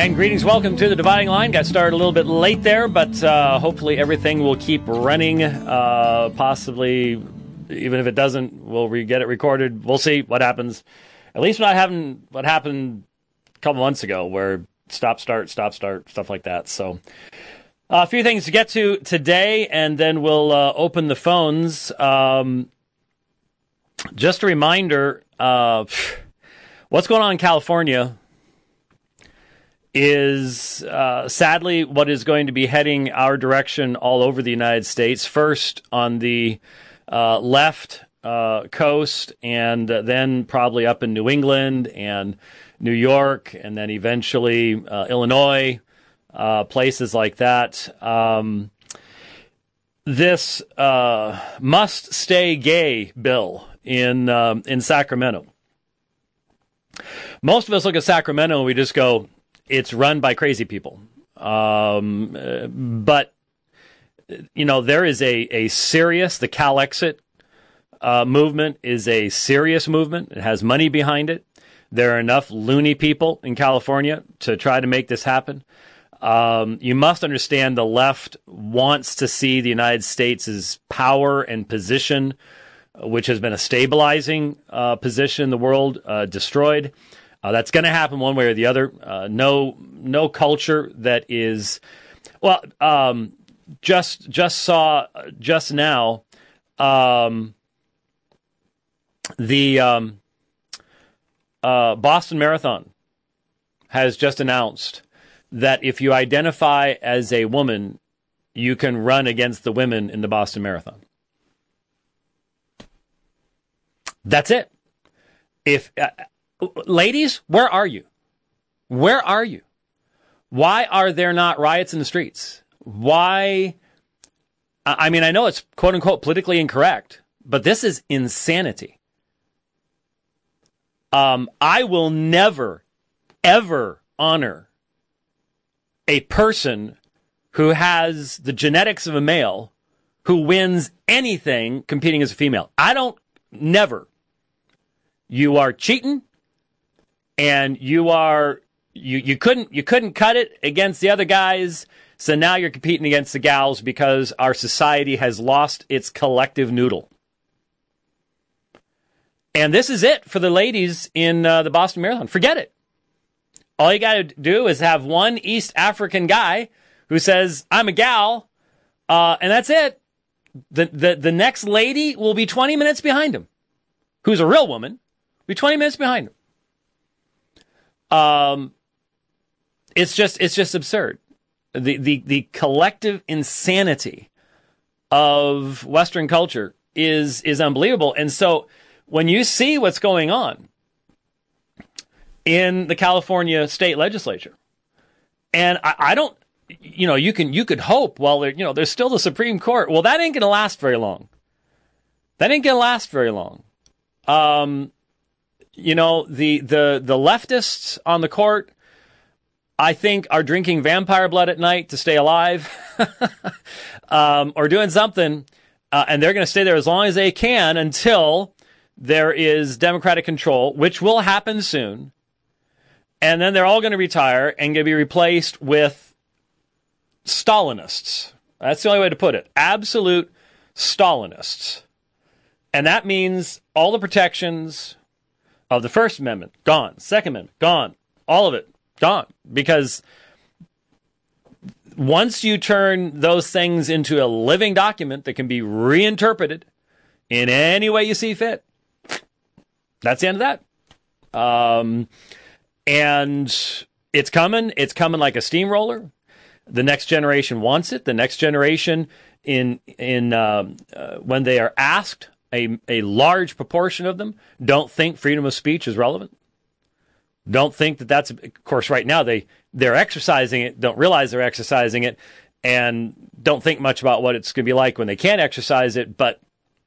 And greetings, welcome to the Dividing Line. Got started a little bit late there, but hopefully everything will keep running. Possibly, even if it doesn't, we'll get it recorded. We'll see what happens. At least not having what happened a couple months ago, where stop, start, stuff like that. So a few things to get to today, and then we'll open the phones. Just a reminder, what's going on in California is sadly what is going to be heading our direction all over the United States. First on the left coast, and then probably up in New England and New York, and then eventually Illinois, places like that. This must stay gay bill in Sacramento. Most of us look at Sacramento and we just go, it's run by crazy people. But, you know, there is a serious, the CalExit movement is a serious movement. It has money behind it. There are enough loony people in California to try to make this happen. You must understand the left wants to see the United States' power and position, which has been a stabilizing position in the world, destroyed. That's going to happen one way or the other. No culture that is, well, just saw just now the Boston Marathon has just announced that if you identify as a woman, you can run against the women in the Boston Marathon. That's it. If ladies, where are you? Where are you? Why are there not riots in the streets? Why? I mean, I know it's quote unquote politically incorrect, but this is insanity. I will never, ever honor a person who has the genetics of a male who wins anything competing as a female. Never. You are cheating, and you couldn't cut it against the other guys, so now you're competing against the gals because our society has lost its collective noodle. And this is it for the ladies in the Boston Marathon. Forget it. All you got to do is have one East African guy who says, I'm a gal, and that's it. The next lady will be 20 minutes behind him, who's a real woman, be 20 minutes behind him. It's just absurd. The collective insanity of Western culture is unbelievable. And so when you see what's going on in the California state legislature, and I don't, you know, you could hope, well, there's still the Supreme Court. Well, that ain't going to last very long. You know, the leftists on the court, I think, are drinking vampire blood at night to stay alive, or doing something, and they're going to stay there as long as they can until there is Democratic control, which will happen soon. And then they're all going to retire and going to be replaced with Stalinists. That's the only way to put it. Absolute Stalinists. And that means all the protections of the First Amendment, gone. Second Amendment, gone. All of it, gone. Because once you turn those things into a living document that can be reinterpreted in any way you see fit, that's the end of that. And it's coming like a steamroller. The next generation wants it. The next generation, when they are asked, a large proportion of them don't think freedom of speech is relevant. Don't think that's, of course, right now they're exercising it, don't realize they're exercising it, and don't think much about what it's going to be like when they can't exercise it. But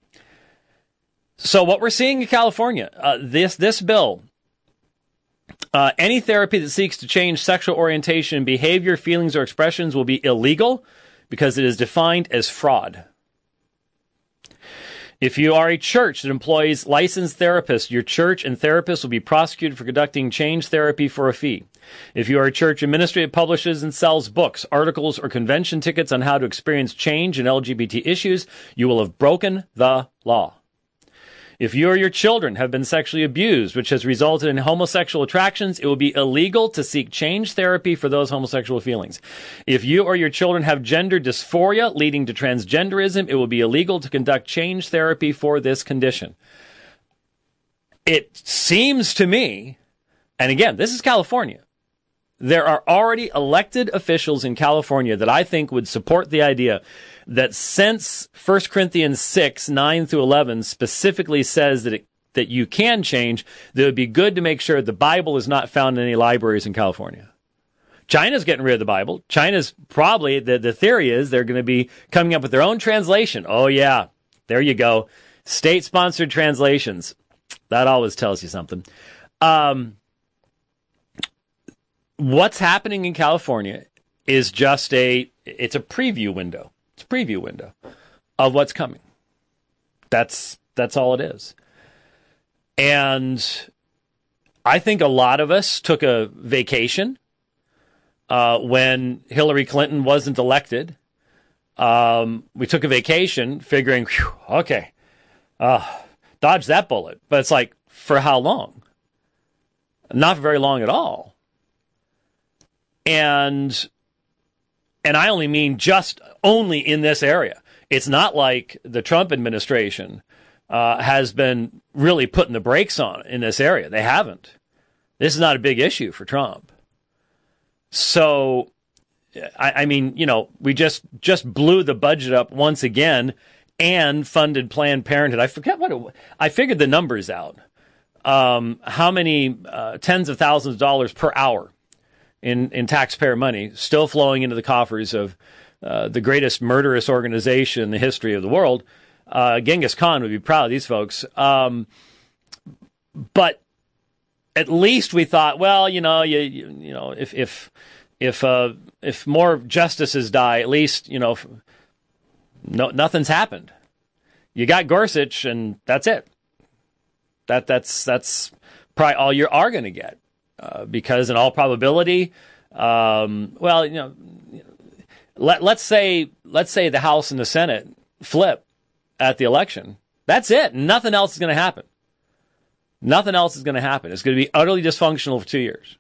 so what we're seeing in California, this bill, any therapy that seeks to change sexual orientation, behavior, feelings, or expressions will be illegal because it is defined as fraud. If you are a church that employs licensed therapists, your church and therapists will be prosecuted for conducting change therapy for a fee. If you are a church ministry that publishes and sells books, articles, or convention tickets on how to experience change in LGBT issues, you will have broken the law. If you or your children have been sexually abused, which has resulted in homosexual attractions, it will be illegal to seek change therapy for those homosexual feelings. If you or your children have gender dysphoria leading to transgenderism, it will be illegal to conduct change therapy for this condition. It seems to me, and again, this is California, there are already elected officials in California that I think would support the idea that since 1 Corinthians 6, 9 through 11 specifically says that you can change, that it would be good to make sure the Bible is not found in any libraries in California. China's getting rid of the Bible. China's probably, the theory is they're going to be coming up with their own translation. Oh, yeah. There you go. State-sponsored translations. That always tells you something. What's happening in California is just it's a preview window. It's a preview window of what's coming. That's all it is. And I think a lot of us took a vacation when Hillary Clinton wasn't elected. We took a vacation figuring, whew, okay, dodge that bullet. But it's like, for how long? Not very long at all. And I only mean just only in this area. It's not like the Trump administration has been really putting the brakes on in this area. They haven't. This is not a big issue for Trump. So, I mean, we just blew the budget up once again and funded Planned Parenthood. I forget I figured the numbers out. How many tens of thousands of dollars per hour in taxpayer money still flowing into the coffers of the greatest murderous organization in the history of the world. Genghis Khan would be proud of these folks. But at least we thought, well, if more justices die, at least, nothing's happened. You got Gorsuch, and that's it. That's probably all you are going to get. Because in all probability, let's say the House and the Senate flip at the election. That's it. Nothing else is going to happen. Nothing else is going to happen. It's going to be utterly dysfunctional for 2 years.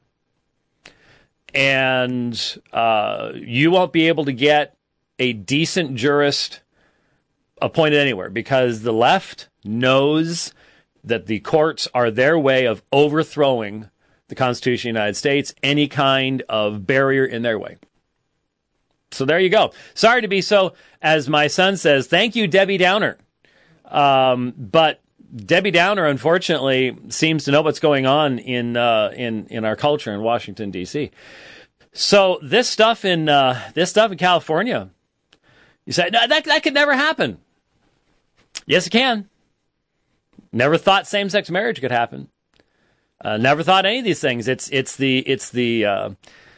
And you won't be able to get a decent jurist appointed anywhere because the left knows that the courts are their way of overthrowing the Constitution of the United States, any kind of barrier in their way. So there you go. Sorry to be so, as my son says, thank you, Debbie Downer. But Debbie Downer, unfortunately, seems to know what's going on in our culture in Washington, D.C. So this stuff in California, you say, no, that could never happen. Yes, it can. Never thought same-sex marriage could happen. Never thought any of these things. It's the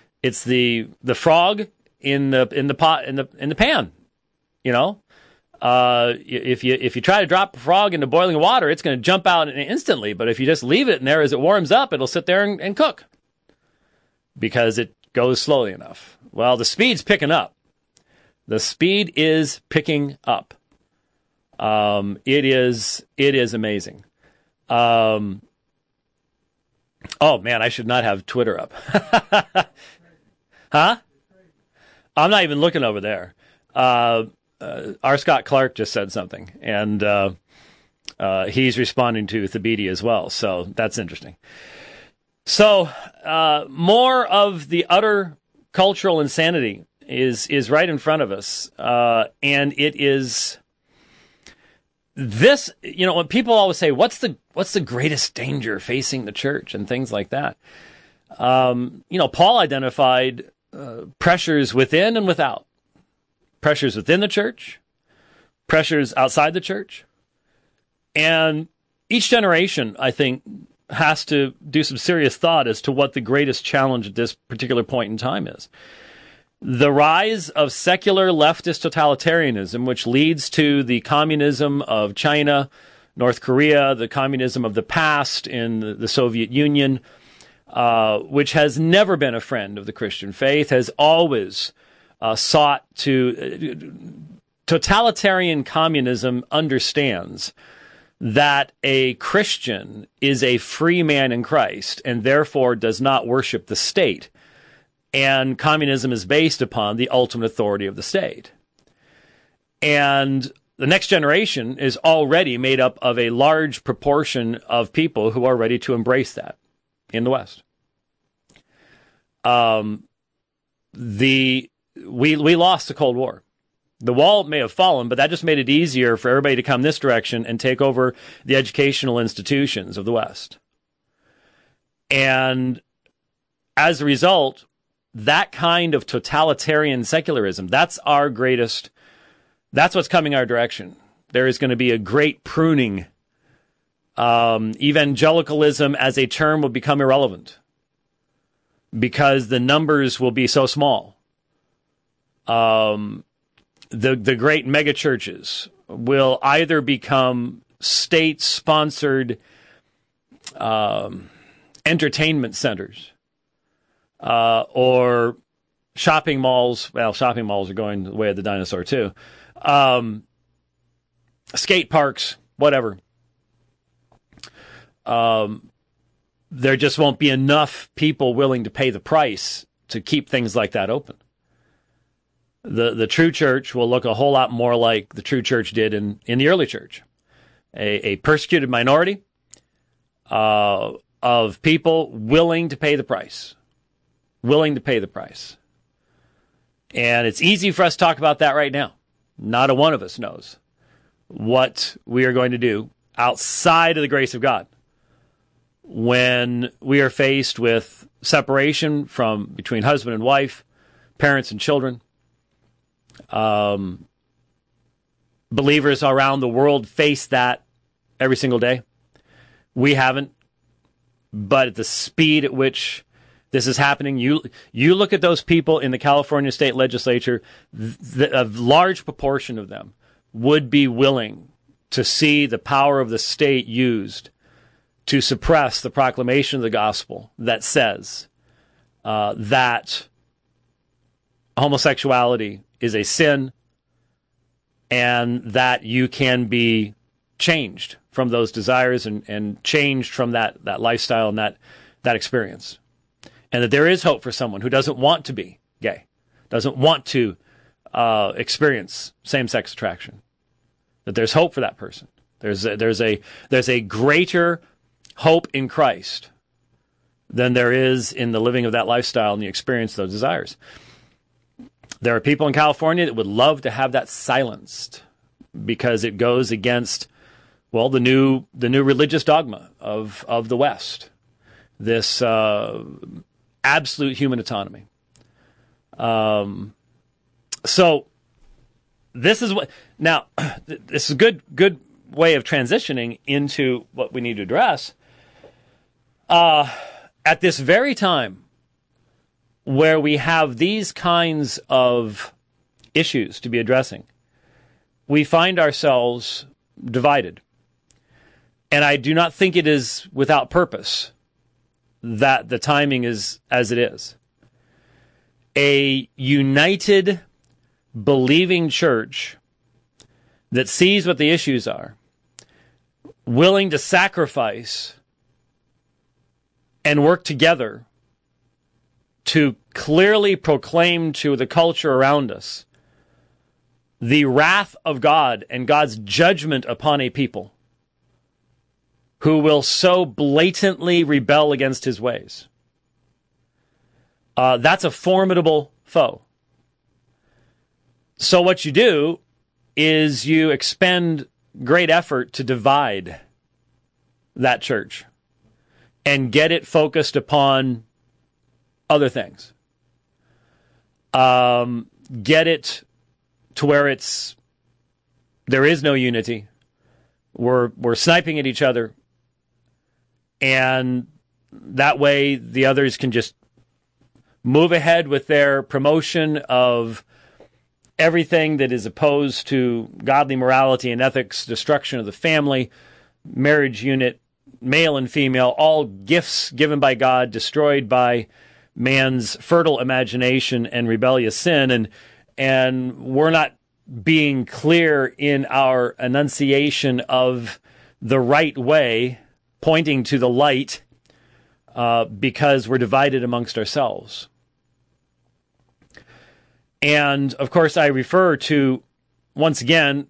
frog in the pot in the pan. If you try to drop a frog into boiling water, it's going to jump out instantly. But if you just leave it in there as it warms up, it'll sit there and cook because it goes slowly enough. Well, the speed's picking up. The speed is picking up. It is amazing. Oh man, I should not have Twitter up. Huh? I'm not even looking over there. R. Scott Clark just said something, and he's responding to Thabiti as well. So that's interesting. So more of the utter cultural insanity is right in front of us, and it is this. When people always say, "What's the greatest danger facing the church?" and things like that. Paul identified pressures within and without. Pressures within the church, pressures outside the church. And each generation, I think, has to do some serious thought as to what the greatest challenge at this particular point in time is. The rise of secular leftist totalitarianism, which leads to the communism of China, North Korea, the communism of the past in the Soviet Union, which has never been a friend of the Christian faith, has always sought to... Totalitarian communism understands that a Christian is a free man in Christ and therefore does not worship the state. And communism is based upon the ultimate authority of the state. And the next generation is already made up of a large proportion of people who are ready to embrace that in the West. We lost the Cold War. The wall may have fallen, but that just made it easier for everybody to come this direction and take over the educational institutions of the West. And as a result, that kind of totalitarian secularism, that's what's coming our direction. There is going to be a great pruning. Evangelicalism as a term will become irrelevant because the numbers will be so small. The great megachurches will either become state-sponsored entertainment centers or shopping malls. Well, shopping malls are going the way of the dinosaur, too. Skate parks, whatever. There just won't be enough people willing to pay the price to keep things like that open. The true church will look a whole lot more like the true church did in the early church. A persecuted minority of people willing to pay the price. Willing to pay the price. And it's easy for us to talk about that right now. Not a one of us knows what we are going to do outside of the grace of God when we are faced with separation between husband and wife, parents and children. Believers around the world face that every single day. We haven't, but at the speed at which this is happening, you look at those people in the California state legislature, a large proportion of them would be willing to see the power of the state used to suppress the proclamation of the gospel that says that homosexuality is a sin and that you can be changed from those desires and changed from that lifestyle and that experience. And that there is hope for someone who doesn't want to be gay, doesn't want to experience same-sex attraction. That there's hope for that person. There's a greater hope in Christ than there is in the living of that lifestyle and the experience of those desires. There are people in California that would love to have that silenced because it goes against, well, the new religious dogma of the West. This absolute human autonomy. So this is what now. This is a good way of transitioning into what we need to address. At this very time, where we have these kinds of issues to be addressing, we find ourselves divided. And I do not think it is without purpose that the timing is as it is. A united, believing church that sees what the issues are, willing to sacrifice and work together to clearly proclaim to the culture around us the wrath of God and God's judgment upon a people who will so blatantly rebel against his ways. That's a formidable foe. So what you do is you expend great effort to divide that church and get it focused upon other things. Get it to where there is no unity. We're sniping at each other. And that way the others can just move ahead with their promotion of everything that is opposed to godly morality and ethics, destruction of the family, marriage unit, male and female, all gifts given by God, destroyed by man's fertile imagination and rebellious sin. And we're not being clear in our enunciation of the right way, pointing to the light, because we're divided amongst ourselves. And, of course, I refer to, once again,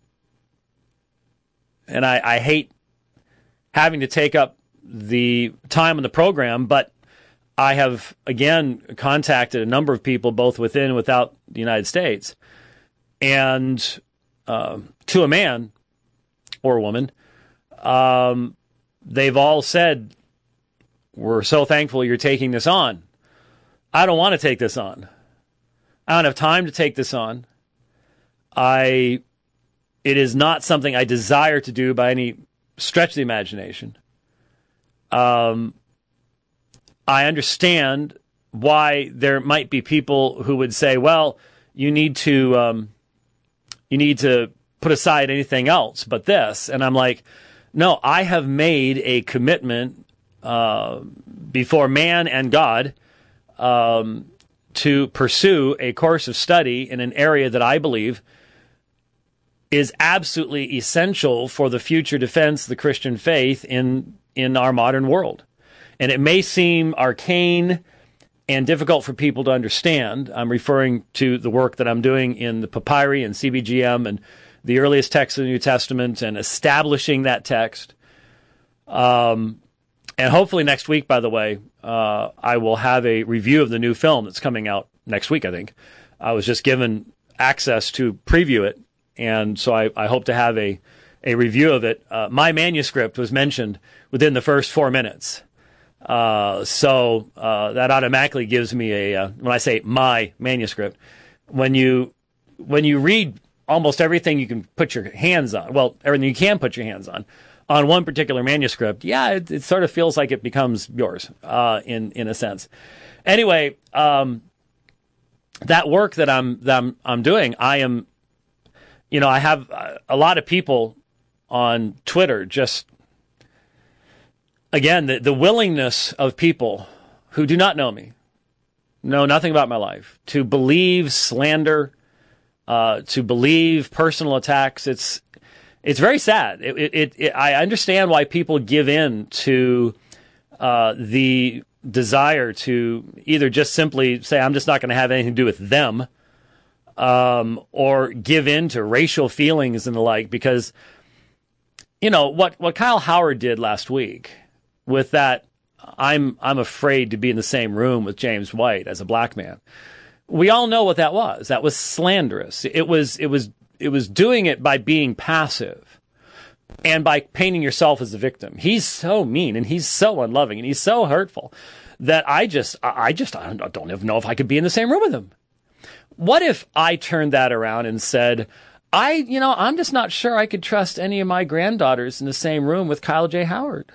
and I hate having to take up the time on the program, but I have, again, contacted a number of people, both within and without the United States, and to a man or a woman, they've all said, we're so thankful you're taking this on. I don't want to take this on. I don't have time to take this on. It is not something I desire to do by any stretch of the imagination. I understand why there might be people who would say, well, you need to put aside anything else but this. And I'm like, no, I have made a commitment before man and God to pursue a course of study in an area that I believe is absolutely essential for the future defense of the Christian faith in our modern world. And it may seem arcane and difficult for people to understand. I'm referring to the work that I'm doing in the papyri and CBGM and the earliest text of the New Testament and establishing that text. And hopefully next week, by the way, I will have a review of the new film that's coming out next week, I think. I was just given access to preview it, and so I hope to have a review of it. My manuscript was mentioned within the first 4 minutes. So that automatically gives me when I say my manuscript, when you read almost everything you can put your hands on, well, everything you can put your hands on one particular manuscript, yeah, it sort of feels like it becomes yours, in a sense. Anyway, that work that I'm doing, I have a lot of people on Twitter, just, again, the willingness of people who do not know me, know nothing about my life, to believe slander, to believe personal attacks. It's very sad. I understand why people give in to the desire to either just simply say, I'm just not going to have anything to do with them, or give in to racial feelings and the like, because, what Kyle Howard did last week with that, I'm afraid to be in the same room with James White as a black man. We all know what that was. That was slanderous. It was doing it by being passive and by painting yourself as the victim. He's so mean and he's so unloving and he's so hurtful that I don't even know if I could be in the same room with him. What if I turned that around and said, I'm just not sure I could trust any of my granddaughters in the same room with Kyle J. Howard?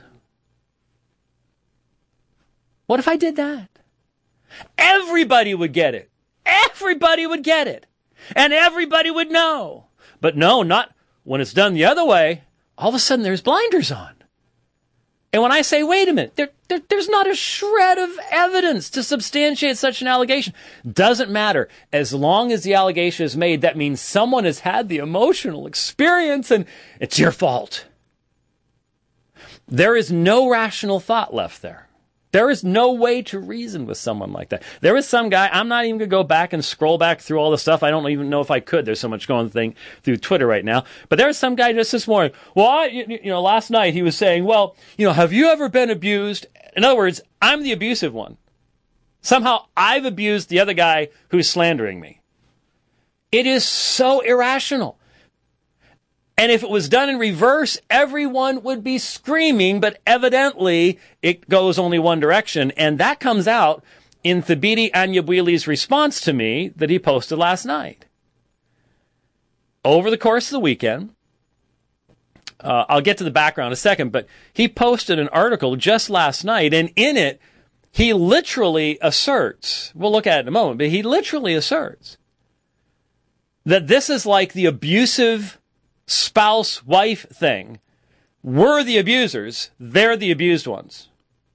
What if I did that? Everybody would get it. Everybody would get it. And everybody would know. But no, not when it's done the other way. All of a sudden there's blinders on. And when I say, wait a minute, there's not a shred of evidence to substantiate such an allegation. Doesn't matter. As long as the allegation is made, that means someone has had the emotional experience and it's your fault. There is no rational thought left there. There is no way to reason with someone like that. There is some guy, I'm not even going to go back and scroll back through all the stuff. I don't even know if I could. There's so much going through Twitter right now. But there's some guy just this morning. Well, last night he was saying, well, have you ever been abused? In other words, I'm the abusive one. Somehow I've abused the other guy who's slandering me. It is so irrational. And if it was done in reverse, everyone would be screaming, but evidently it goes only one direction. And that comes out in Thabiti Anyabwili's response to me that he posted last night. Over the course of the weekend, I'll get to the background in a second, but he posted an article just last night, and in it, he literally asserts, we'll look at it in a moment, but he literally asserts that this is like the abusive spouse-wife thing. We're the abusers, they're the abused ones.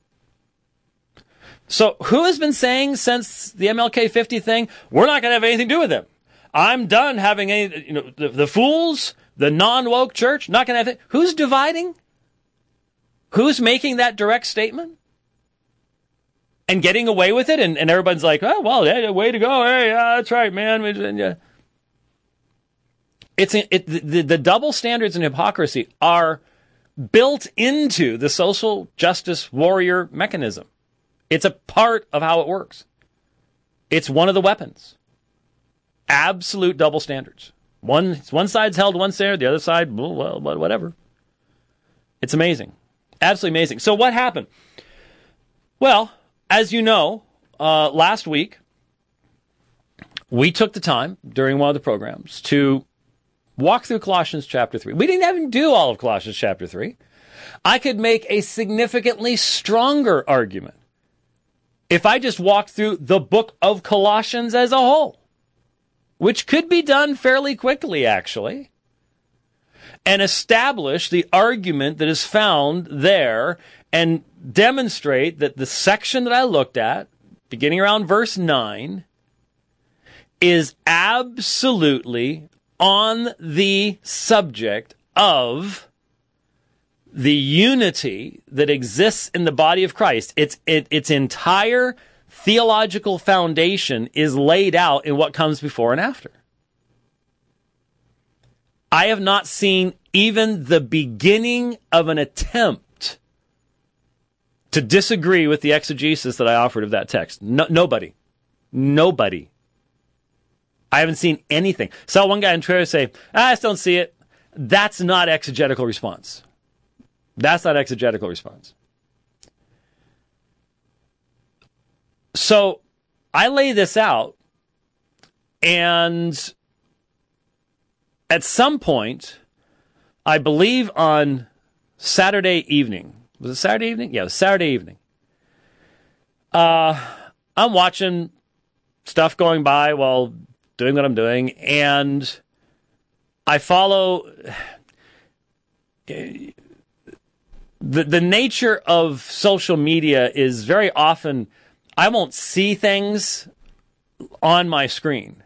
So who has been saying since the MLK 50 thing, we're not going to have anything to do with them? I'm done having any, the fools, the non-woke church, not going to have it. Who's dividing? Who's making that direct statement? And getting away with it, and everybody's like, oh, well, yeah, way to go. Hey, yeah, that's right, man. Yeah. The double standards and hypocrisy are built into the social justice warrior mechanism. It's a part of how it works. It's one of the weapons. Absolute double standards. One side's held one standard, the other side, well, whatever. It's amazing. Absolutely amazing. So what happened? Well, as you know, last week, we took the time during one of the programs to walk through Colossians chapter 3. We didn't even do all of Colossians chapter 3. I could make a significantly stronger argument if I just walked through the book of Colossians as a whole, which could be done fairly quickly, actually, and establish the argument that is found there and demonstrate that the section that I looked at, beginning around verse 9, is absolutely on the subject of the unity that exists in the body of Christ. Its entire theological foundation is laid out in what comes before and after. I have not seen even the beginning of an attempt to disagree with the exegesis that I offered of that text. Nobody. I haven't seen anything. Saw one guy on Twitter say, I just don't see it. That's not exegetical response. That's not exegetical response. So I lay this out, and at some point, I believe on Saturday evening, was it Saturday evening? Yeah, it was Saturday evening. I'm watching stuff going by while doing what I'm doing, and I follow the nature of social media is very often I won't see things on my screen,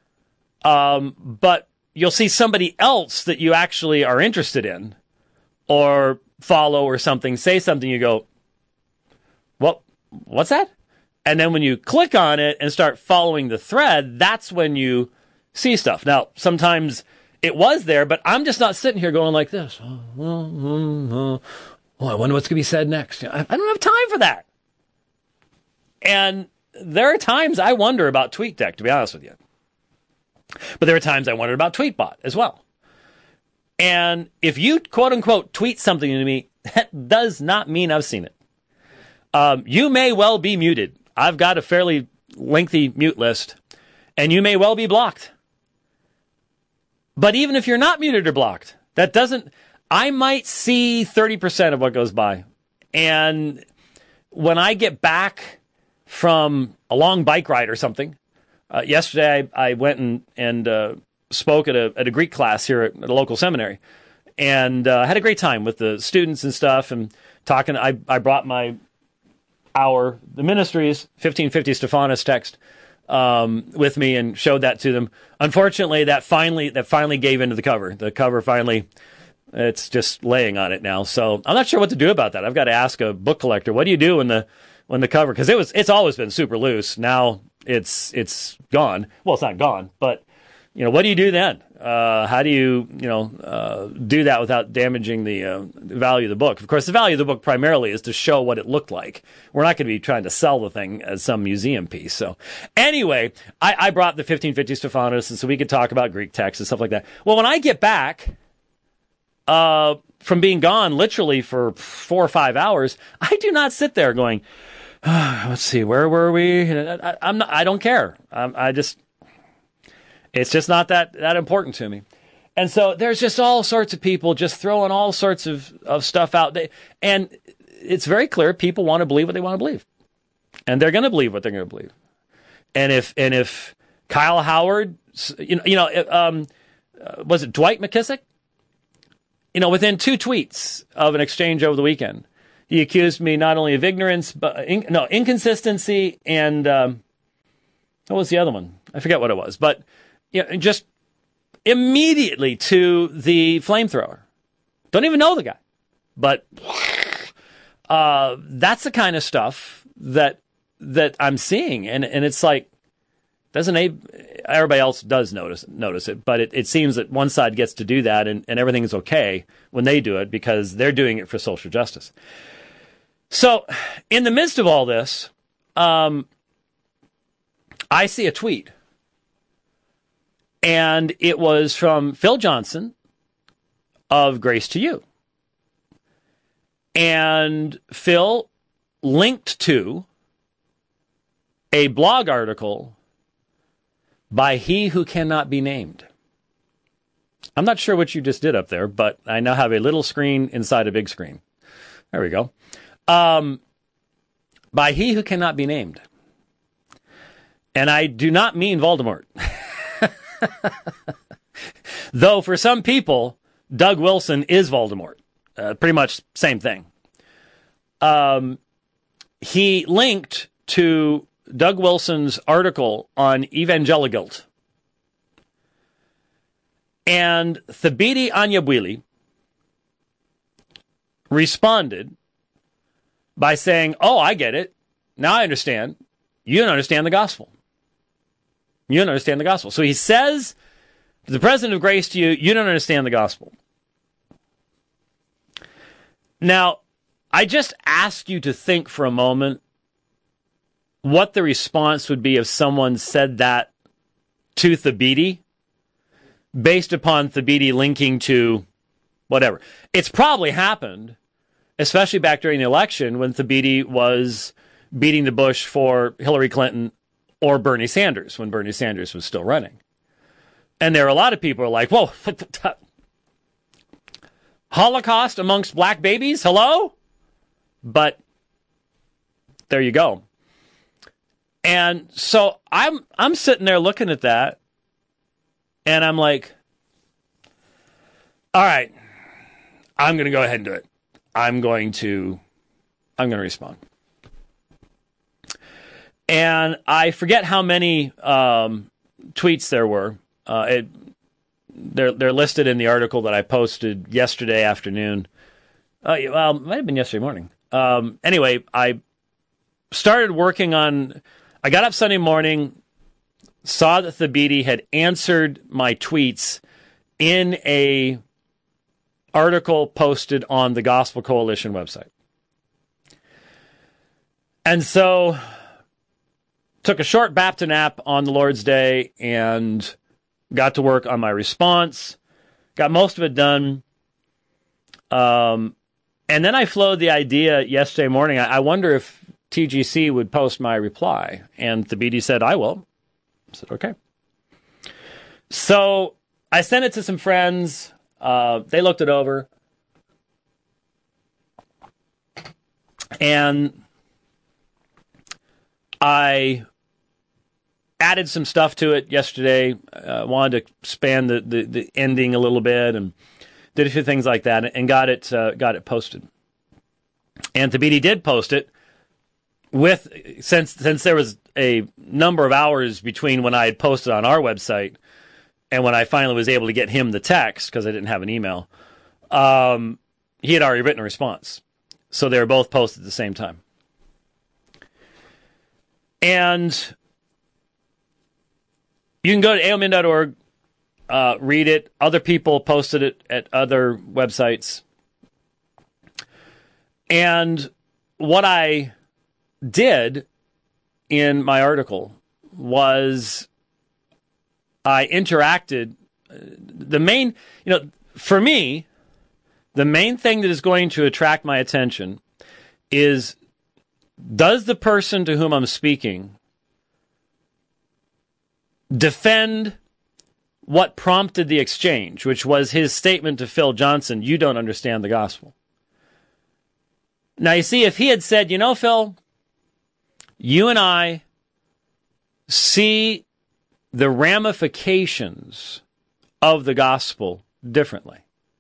but you'll see somebody else that you actually are interested in or follow or something, say something, you go, what's that? And then when you click on it and start following the thread, that's when you see stuff. Now, sometimes it was there, but I'm just not sitting here going like this. Oh, I wonder what's going to be said next. I don't have time for that. And there are times I wonder about TweetDeck, to be honest with you. But there are times I wondered about TweetBot as well. And if you, quote unquote, tweet something to me, that does not mean I've seen it. You may well be muted. I've got a fairly lengthy mute list, and you may well be blocked. But even if you're not muted or blocked, that doesn't, I might see 30% of what goes by. And when I get back from a long bike ride or something, yesterday I went and spoke at a Greek class here at a local seminary, and had a great time with the students and stuff and talking. I brought the ministry's 1550 Stephanus text with me and showed that to them. Unfortunately, that finally gave into the cover. The cover finally, it's just laying on it now. So I'm not sure what to do about that. I've got to ask a book collector, what do you do when the cover, because it's always been super loose. Now it's gone. Well, it's not gone, but what do you do then? How do you do that without damaging the value of the book? Of course, the value of the book primarily is to show what it looked like. We're not going to be trying to sell the thing as some museum piece. So anyway, I brought the 1550 Stephanus, and so we could talk about Greek texts and stuff like that. Well, when I get back from being gone literally for 4 or 5 hours, I do not sit there going, let's see, where were we? I don't care. It's just not that important to me. And so there's just all sorts of people just throwing all sorts of stuff out. And it's very clear people want to believe what they want to believe. And they're going to believe what they're going to believe. And if Kyle Howard, was it Dwight McKissick? Within 2 tweets of an exchange over the weekend, he accused me not only of ignorance, but inconsistency, and what was the other one? I forget what it was, but just immediately to the flamethrower. Don't even know the guy, but that's the kind of stuff that I'm seeing, and it's like, everybody else does notice it, but it seems that one side gets to do that, and everything is okay when they do it because they're doing it for social justice. So, in the midst of all this, I see a tweet, and it was from Phil Johnson of Grace to You. And Phil linked to a blog article by He Who Cannot Be Named. I'm not sure what you just did up there, but I now have a little screen inside a big screen. There we go. By He Who Cannot Be Named. And I do not mean Voldemort. Though for some people, Doug Wilson is Voldemort. Pretty much same thing. He linked to Doug Wilson's article on Evangeligalt. And Thabiti Anyabwili responded by saying, "Oh, I get it. Now I understand. You don't understand the gospel. You don't understand the gospel." So he says to the president of Grace to You, "You don't understand the gospel." Now, I just ask you to think for a moment what the response would be if someone said that to Thabiti based upon Thabiti linking to whatever. It's probably happened, especially back during the election when Thabiti was beating the bush for Hillary Clinton or Bernie Sanders when Bernie Sanders was still running. And there are a lot of people who are like, whoa, Holocaust amongst black babies? Hello? But there you go. And so I'm sitting there looking at that, and I'm like, all right, I'm going to go ahead and do it. I'm going to respond. And I forget how many tweets there were. They're listed in the article that I posted yesterday afternoon. Well, it might have been yesterday morning. Anyway, I started working on. I got up Sunday morning, saw that Thabiti had answered my tweets in a article posted on the Gospel Coalition website. And so took a short Baptist nap on the Lord's Day and got to work on my response. Got most of it done. And then I flowed the idea yesterday morning. I wonder if TGC would post my reply. And Thabiti said, I will. I said, okay. So I sent it to some friends. They looked it over. And I added some stuff to it yesterday. Wanted to expand the ending a little bit and did a few things like that and got it posted. And Thabiti did post it since there was a number of hours between when I had posted on our website and when I finally was able to get him the text because I didn't have an email. He had already written a response. So they were both posted at the same time. And you can go to aomin.org, read it. Other people posted it at other websites. And what I did in my article was I interacted. For me, the main thing that is going to attract my attention is, does the person to whom I'm speaking defend what prompted the exchange, which was his statement to Phil Johnson, you don't understand the gospel. Now, you see, if he had said, Phil, you and I see the ramifications of the gospel differently.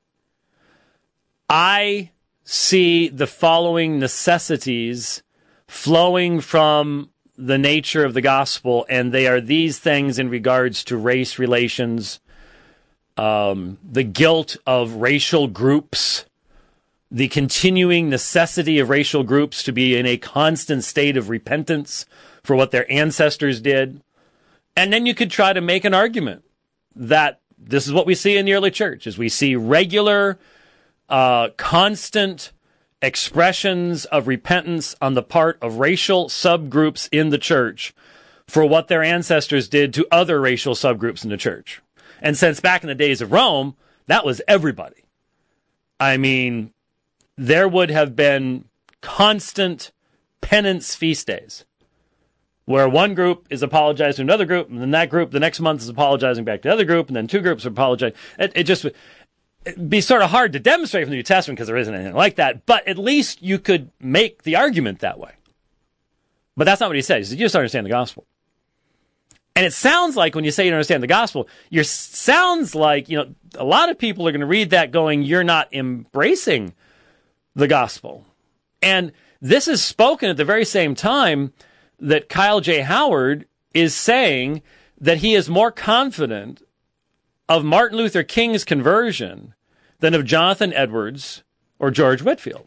I see the following necessities flowing from the nature of the gospel, and they are these things in regards to race relations, the guilt of racial groups, the continuing necessity of racial groups to be in a constant state of repentance for what their ancestors did. And then you could try to make an argument that this is what we see in the early church, is we see regular, constant expressions of repentance on the part of racial subgroups in the church for what their ancestors did to other racial subgroups in the church. And since back in the days of Rome, that was everybody. I mean, there would have been constant penance feast days where one group is apologizing to another group, and then that group the next month is apologizing back to the other group, and then two groups are apologizing. It'd be sort of hard to demonstrate from the New Testament because there isn't anything like that, but at least you could make the argument that way. But that's not what he said. He said, you just don't understand the gospel. And it sounds like when you say you don't understand the gospel, sounds like, a lot of people are going to read that going, you're not embracing the gospel. And this is spoken at the very same time that Kyle J. Howard is saying that he is more confident of Martin Luther King's conversion than of Jonathan Edwards or George Whitefield.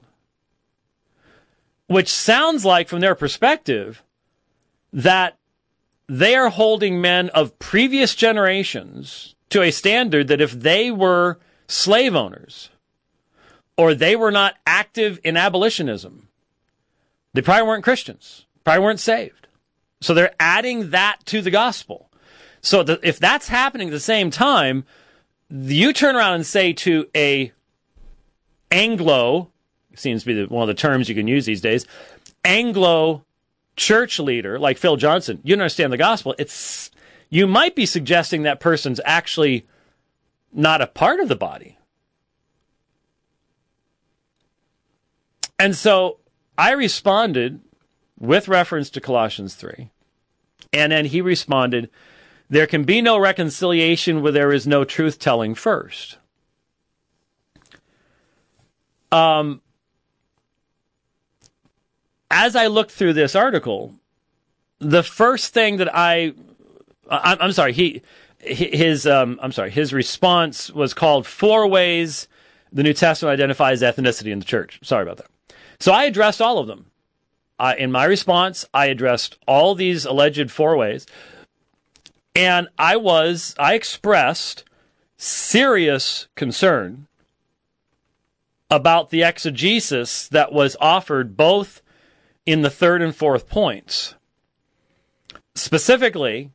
Which sounds like, from their perspective, that they are holding men of previous generations to a standard that if they were slave owners or they were not active in abolitionism, they probably weren't Christians, probably weren't saved. So they're adding that to the gospel. So if that's happening at the same time, you turn around and say to a Anglo, seems to be one of the terms you can use these days, Anglo church leader like Phil Johnson, you don't understand the gospel. You might be suggesting that person's actually not a part of the body. And so I responded with reference to Colossians 3. And then he responded, there can be no reconciliation where there is no truth-telling first. As I looked through this article, the first thing that his response was called 4 Ways the New Testament Identifies Ethnicity in the Church. Sorry about that. So I addressed all of them. In my response, I addressed all these alleged 4 ways. And I expressed serious concern about the exegesis that was offered both in the 3rd and 4th points. Specifically,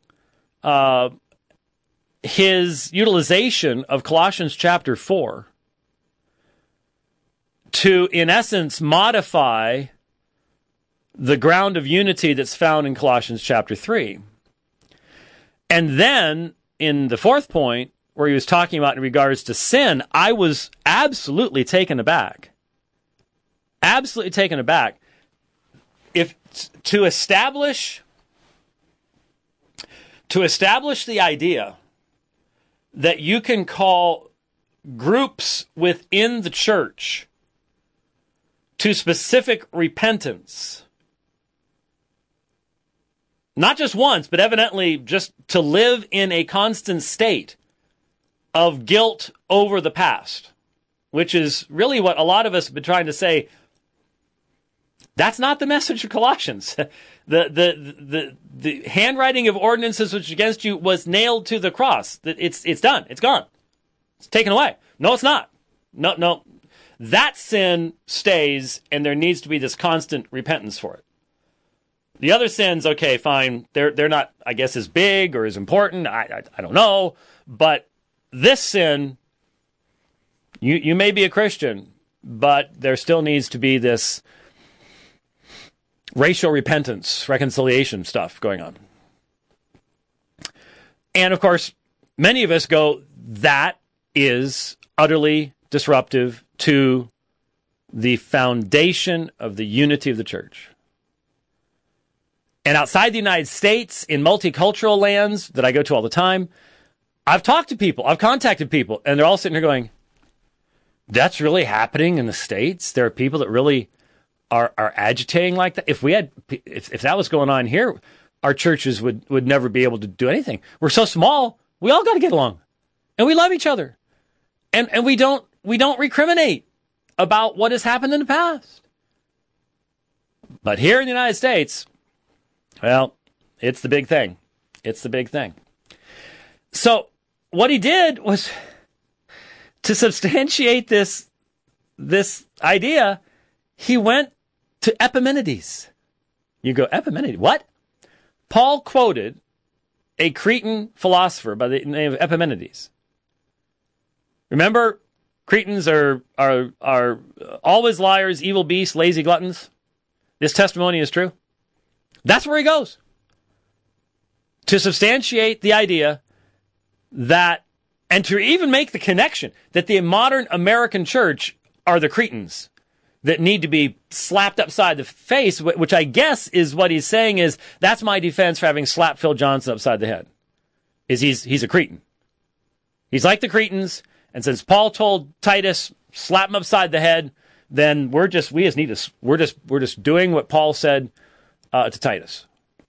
his utilization of Colossians chapter 4 to, in essence, modify the ground of unity that's found in Colossians chapter 3. And then, in the 4th point, where he was talking about in regards to sin, I was absolutely taken aback. Absolutely taken aback. If to establish the idea that you can call groups within the church to specific repentance, not just once, but evidently just to live in a constant state of guilt over the past, which is really what a lot of us have been trying to say. That's not the message of Colossians. The handwriting of ordinances which against you was nailed to the cross. It's done. It's gone. It's taken away. No, it's not. No. That sin stays, and there needs to be this constant repentance for it. The other sins, okay, fine. They're not, I guess, as big or as important. I don't know. But this sin, you may be a Christian, but there still needs to be this racial repentance, reconciliation stuff going on. And of course, many of us go, that is utterly disruptive to the foundation of the unity of the church. And outside the United States, in multicultural lands that I go to all the time, I've talked to people, I've contacted people, and they're all sitting here going, that's really happening in the States? There are people that really are agitating like that? If that was going on here, our churches would never be able to do anything. We're so small, we all got to get along. And we love each other. And we don't recriminate about what has happened in the past. But here in the United States, well, it's the big thing. It's the big thing. So what he did was to substantiate this idea, he went to Epimenides. You go, Epimenides, what? Paul quoted a Cretan philosopher by the name of Epimenides. Remember, Cretans are always liars, evil beasts, lazy gluttons. This testimony is true. That's where he goes. To substantiate the idea that, and to even make the connection that the modern American church are the Cretans that need to be slapped upside the face, which I guess is what he's saying is, that's my defense for having slapped Phil Johnson upside the head, is he's a Cretan. He's like the Cretans, and since Paul told Titus, slap him upside the head, then we're just doing what Paul said to Titus.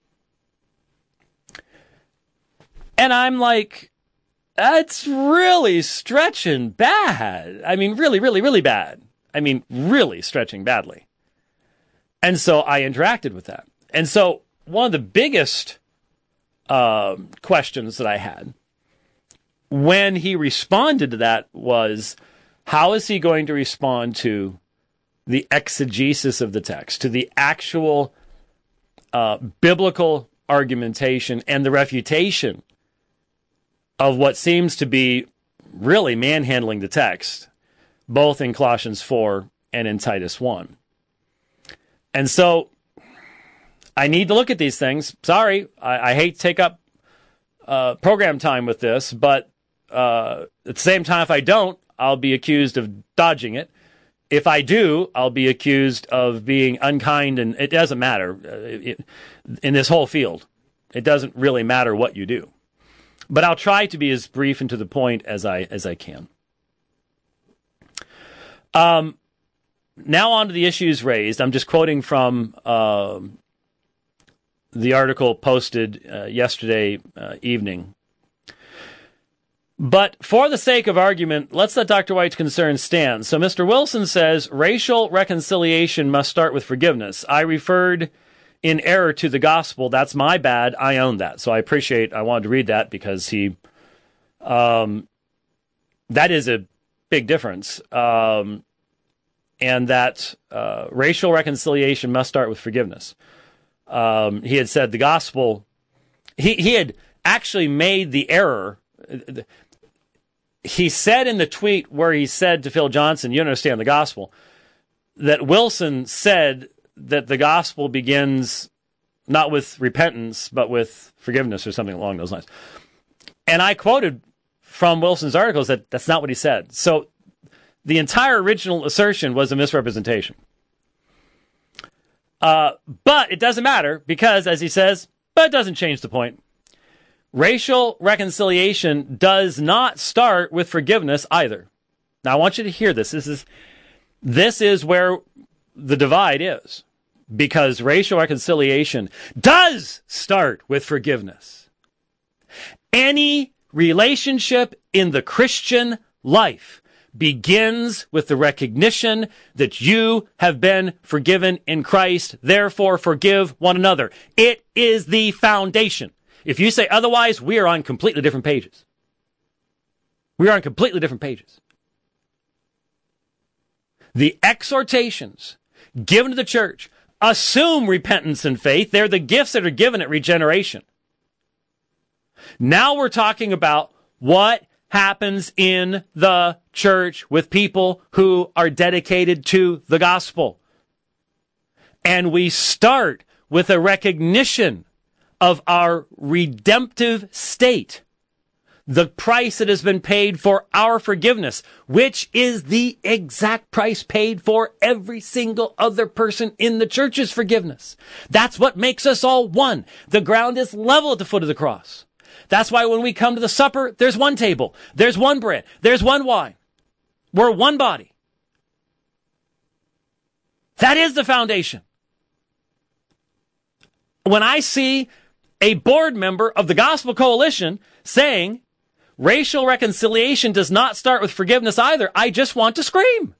And I'm like, that's really stretching bad. I mean, really, really, really bad. I mean, really stretching badly. And so I interacted with that. And so one of the biggest questions that I had when he responded to that was, how is he going to respond to the exegesis of the text, to the actual biblical argumentation and the refutation of what seems to be really manhandling the text, both in Colossians 4 and in Titus 1. And so I need to look at these things. Sorry, I hate to take up program time with this, but at the same time, if I don't, I'll be accused of dodging it. If I do, I'll be accused of being unkind, and it doesn't matter. In this whole field, it doesn't really matter what you do. But I'll try to be as brief and to the point as I can. Now on to the issues raised. I'm just quoting from the article posted yesterday evening. But for the sake of argument, let's let Dr. White's concerns stand. So Mr. Wilson says, racial reconciliation must start with forgiveness. I referred in error to the gospel. That's my bad. I own that. So I wanted to read that because that is a big difference. And that racial reconciliation must start with forgiveness. He had said the gospel, he had actually made the error. He said in the tweet where he said to Phil Johnson, you don't understand the gospel, that Wilson said that the gospel begins not with repentance, but with forgiveness or something along those lines. And I quoted from Wilson's articles that that's not what he said. So the entire original assertion was a misrepresentation. But it doesn't matter because, as he says, but it doesn't change the point. Racial reconciliation does not start with forgiveness either. Now, I want you to hear this. This is where the divide is, because racial reconciliation does start with forgiveness. Any relationship in the Christian life begins with the recognition that you have been forgiven in Christ, therefore forgive one another. It is the foundation. If you say otherwise, we are on completely different pages. We are on completely different pages. The exhortations given to the church assume repentance and faith. They're the gifts that are given at regeneration. Now we're talking about what happens in the church with people who are dedicated to the gospel. And we start with a recognition of our redemptive state the price that has been paid for our forgiveness, which is the exact price paid for every single other person in the church's forgiveness. That's what makes us all one. The ground is level at the foot of the cross. That's why when we come to the supper, there's one table, there's one bread, there's one wine. We're one body. That is the foundation. When I see a board member of the Gospel Coalition saying racial reconciliation does not start with forgiveness either, I just want to scream.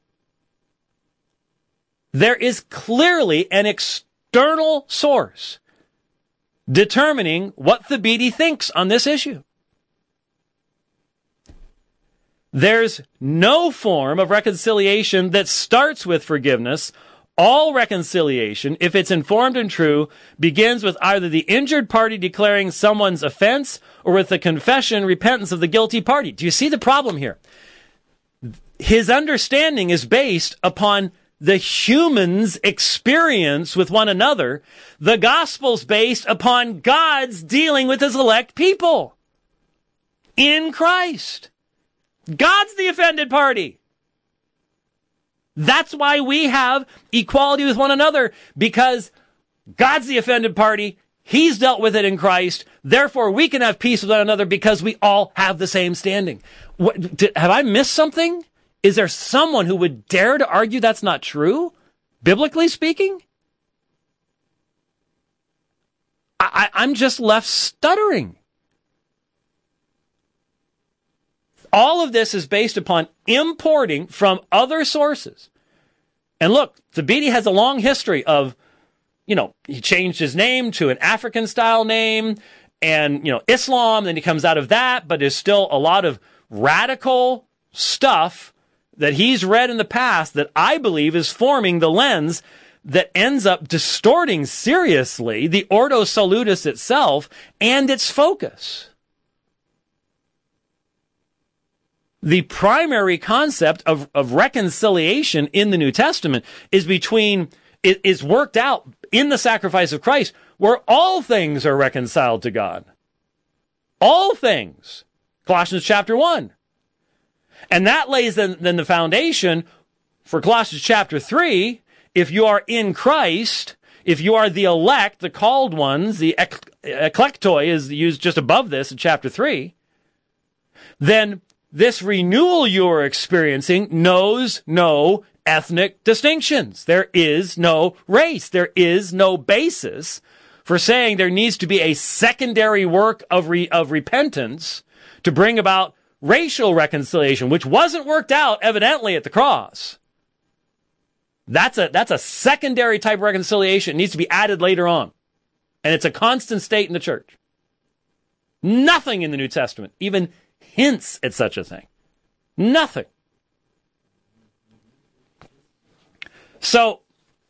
There is clearly an external source determining what Thabiti thinks on this issue. There's no form of reconciliation that starts with forgiveness. All reconciliation, if it's informed and true, begins with either the injured party declaring someone's offense or with the confession, repentance of the guilty party. Do you see the problem here? His understanding is based upon the human's experience with one another. The gospel's based upon God's dealing with his elect people in Christ. God's the offended party. That's why we have equality with one another, because God's the offended party. He's dealt with it in Christ. Therefore, we can have peace with one another because we all have the same standing. Have I missed something? Is there someone who would dare to argue that's not true, biblically speaking? I'm just left stuttering. All of this is based upon importing from other sources. And look, Thabiti has a long history of, he changed his name to an African-style name and, Islam, then he comes out of that, but there's still a lot of radical stuff that he's read in the past that I believe is forming the lens that ends up distorting seriously the Ordo Salutis itself and its focus. The primary concept of reconciliation in the New Testament is worked out in the sacrifice of Christ, where all things are reconciled to God. All things. Colossians chapter 1. And that lays then the foundation for Colossians chapter 3. If you are in Christ, if you are the elect, the called ones, the eklektoi is used just above this in chapter 3, then this renewal you are experiencing knows no ethnic distinctions. There is no race. There is no basis for saying there needs to be a secondary work of repentance to bring about racial reconciliation, which wasn't worked out evidently at the cross. That's a secondary type of reconciliation. It needs to be added later on. And it's a constant state in the church. Nothing in the New Testament even hints at such a thing. Nothing. So,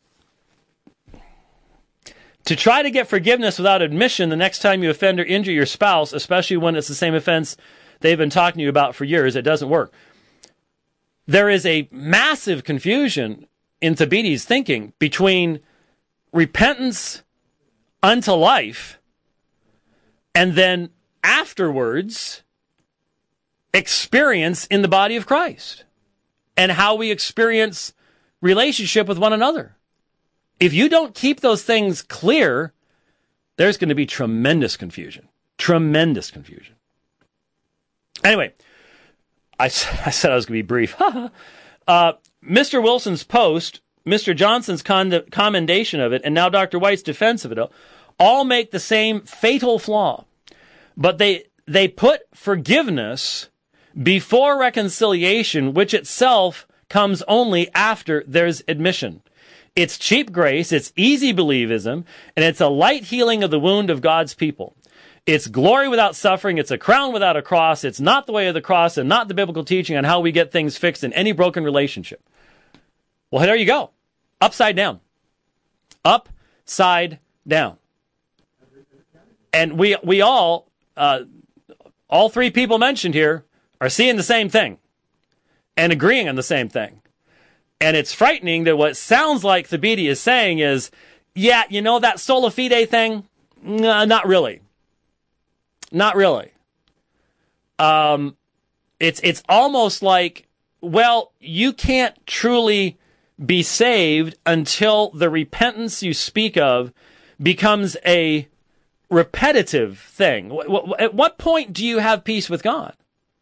to try to get forgiveness without admission the next time you offend or injure your spouse, especially when it's the same offense they've been talking to you about for years, it doesn't work. There is a massive confusion in Thabiti's thinking between repentance unto life and then afterwards experience in the body of Christ and how we experience relationship with one another. If you don't keep those things clear, there's going to be tremendous confusion. Tremendous confusion. Anyway, I said I was going to be brief. Mr. Wilson's post, Mr. Johnson's commendation of it, and now Dr. White's defense of it all make the same fatal flaw. But they put forgiveness before reconciliation, which itself comes only after there's admission. It's cheap grace, it's easy believism, and it's a light healing of the wound of God's people. It's glory without suffering, it's a crown without a cross, it's not the way of the cross and not the biblical teaching on how we get things fixed in any broken relationship. Well, there you go. Upside down. Upside down. And we all three people mentioned here are seeing the same thing and agreeing on the same thing. And it's frightening that what sounds like Thabiti is saying is, yeah, that sola fide thing? No, not really. Not really. It's almost like, well, you can't truly be saved until the repentance you speak of becomes a repetitive thing. At what point do you have peace with God?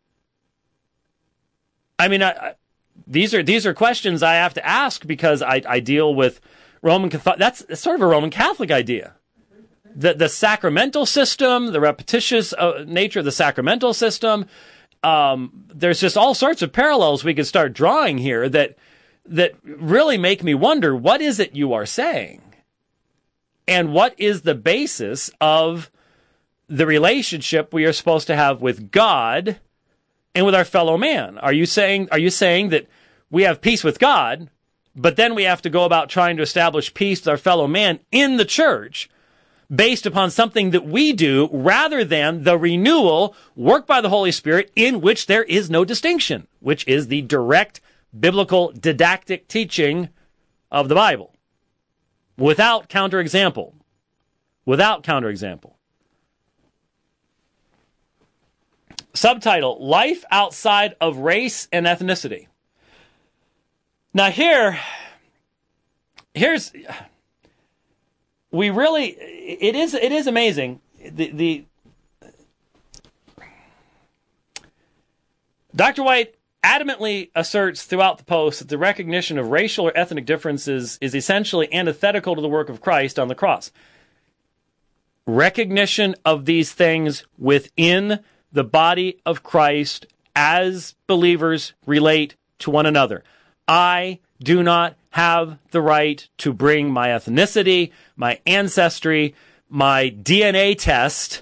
I mean, these are questions I have to ask because I deal with Roman Catholic. That's sort of a Roman Catholic idea. The sacramental system, the repetitious nature of the sacramental system. There's just all sorts of parallels we could start drawing here that really make me wonder, what is it you are saying? And what is the basis of the relationship we are supposed to have with God and with our fellow man? Are you saying that we have peace with God, but then we have to go about trying to establish peace with our fellow man in the church based upon something that we do rather than the renewal worked by the Holy Spirit in which there is no distinction, which is the direct biblical didactic teaching of the Bible? Without counterexample. Without counterexample. Subtitle, Life Outside of Race and Ethnicity. Now here's we really, it is amazing. Dr. White adamantly asserts throughout the post that the recognition of racial or ethnic differences is essentially antithetical to the work of Christ on the cross. Recognition of these things within the body of Christ as believers relate to one another. I do not have the right to bring my ethnicity, my ancestry, my DNA test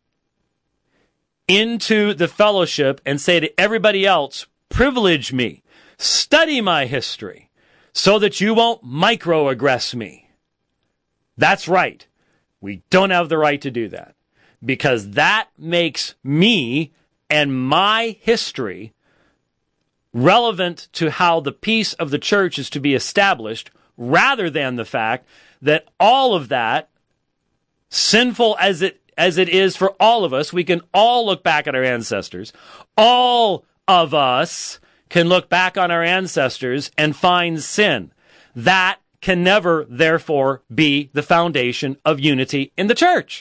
into the fellowship and say to everybody else, privilege me, study my history, so that you won't microaggress me. That's right. We don't have the right to do that, because that makes me and my history relevant to how the peace of the church is to be established, rather than the fact that all of that, sinful as it is for all of us, we can all look back at our ancestors. All of us can look back on our ancestors and find sin. That can never, therefore, be the foundation of unity in the church.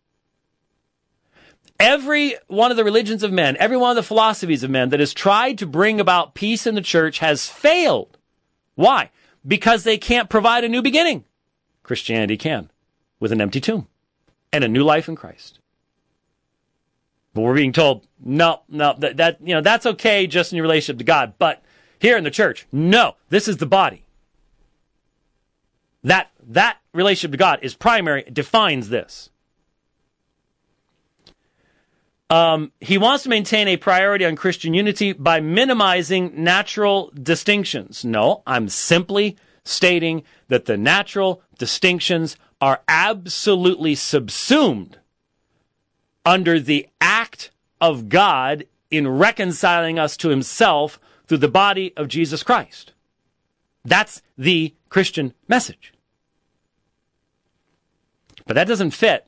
Every one of the religions of men, every one of the philosophies of men that has tried to bring about peace in the church has failed. Why? Because they can't provide a new beginning. Christianity can, with an empty tomb and a new life in Christ. But we're being told, no, that's okay just in your relationship to God. But here in the church, no, this is the body. That relationship to God is primary, defines this. He wants to maintain a priority on Christian unity by minimizing natural distinctions. No, I'm simply stating that the natural distinctions are absolutely subsumed under the act of God in reconciling us to himself through the body of Jesus Christ. That's the Christian message. But that doesn't fit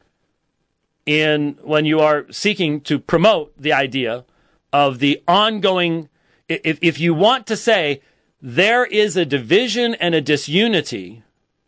in when you are seeking to promote the idea of the ongoing, if you want to say there is a division and a disunity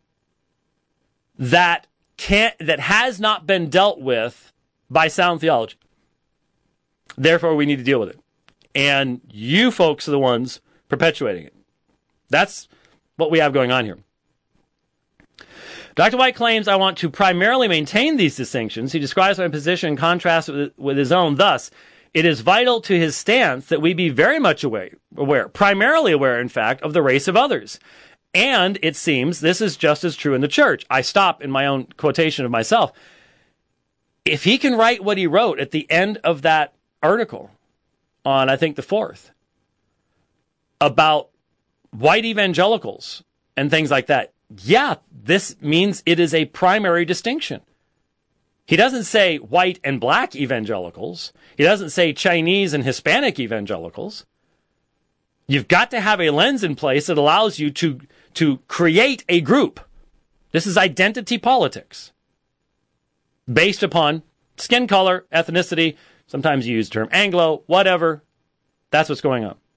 that has not been dealt with by sound theology, therefore we need to deal with it. And you folks are the ones perpetuating it. That's what we have going on here. Dr. White claims I want to primarily maintain these distinctions. He describes my position in contrast with his own. Thus, it is vital to his stance that we be very much aware, primarily aware, in fact, of the race of others. And it seems this is just as true in the church. I stop in my own quotation of myself. If he can write what he wrote at the end of that article on, I think, the 4th, about white evangelicals and things like that, yeah, this means it is a primary distinction. He doesn't say white and black evangelicals. He doesn't say Chinese and Hispanic evangelicals. You've got to have a lens in place that allows you to create a group. This is identity politics based upon skin color, ethnicity, Sometimes you use the term Anglo, whatever. That's what's going on.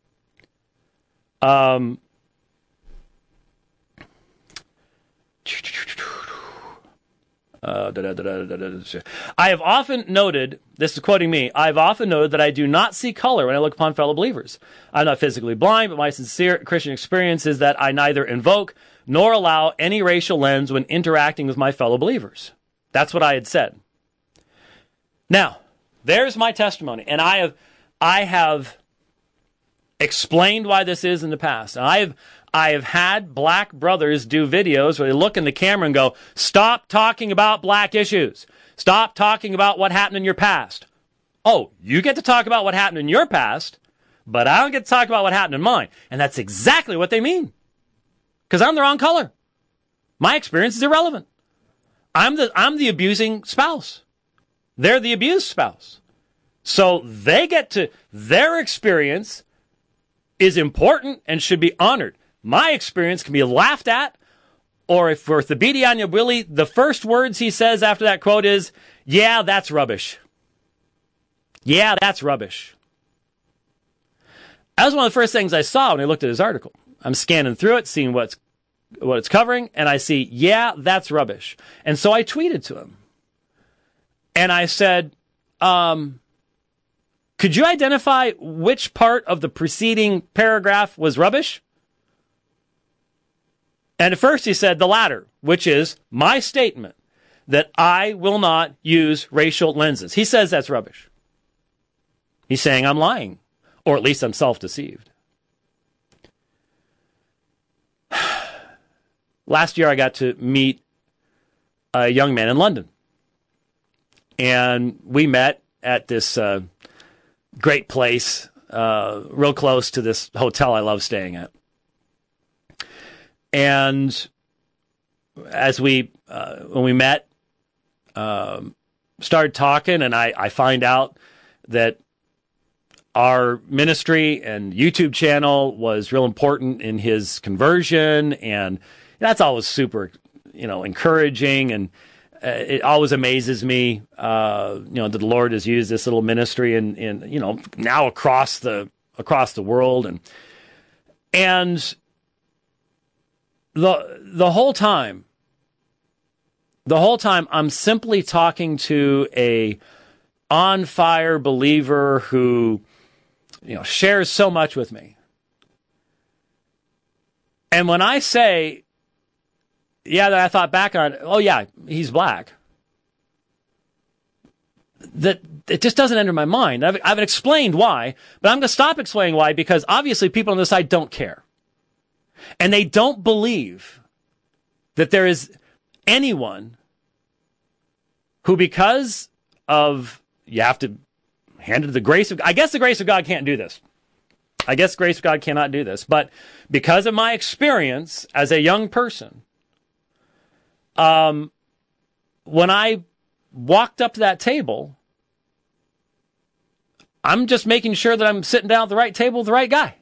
I have often noted, this is quoting me, I've often noted that I do not see color when I look upon fellow believers. I'm not physically blind, but my sincere Christian experience is that I neither invoke nor allow any racial lens when interacting with my fellow believers. That's what I had said. Now, there's my testimony, and I have explained why this is in the past. And I have had black brothers do videos where they look in the camera and go, stop talking about black issues. Stop talking about what happened in your past. Oh, you get to talk about what happened in your past, but I don't get to talk about what happened in mine. And that's exactly what they mean. Because I'm the wrong color. My experience is irrelevant. I'm the abusing spouse. They're the abused spouse. So they get to, their experience is important and should be honored. My experience can be laughed at, or if for Thabiti Anyabwile, the first words he says after that quote is, yeah, that's rubbish. Yeah, that's rubbish. That was one of the first things I saw when I looked at his article. I'm scanning through it, seeing what it's covering, and I see, yeah, that's rubbish. And so I tweeted to him. And I said, could you identify which part of the preceding paragraph was rubbish? And at first he said the latter, which is my statement that I will not use racial lenses. He says that's rubbish. He's saying I'm lying, or at least I'm self-deceived. Last year I got to meet a young man in London. And we met at this great place, real close to this hotel I love staying at. And as when we met, started talking, and I find out that our ministry and YouTube channel was real important in his conversion, and that's always super, encouraging, and it always amazes me, that the Lord has used this little ministry in now across the world, and the whole time I'm simply talking to a on fire believer who, shares so much with me. And when I say, that I thought back on, oh yeah, he's black, that it just doesn't enter my mind. I've explained why, but I'm going to stop explaining why, because obviously people on this side don't care. And they don't believe that there is anyone who, because of, you have to hand it to the grace of, I guess the grace of God can't do this. I guess grace of God cannot do this. But because of my experience as a young person, when I walked up to that table, I'm just making sure that I'm sitting down at the right table with the right guy.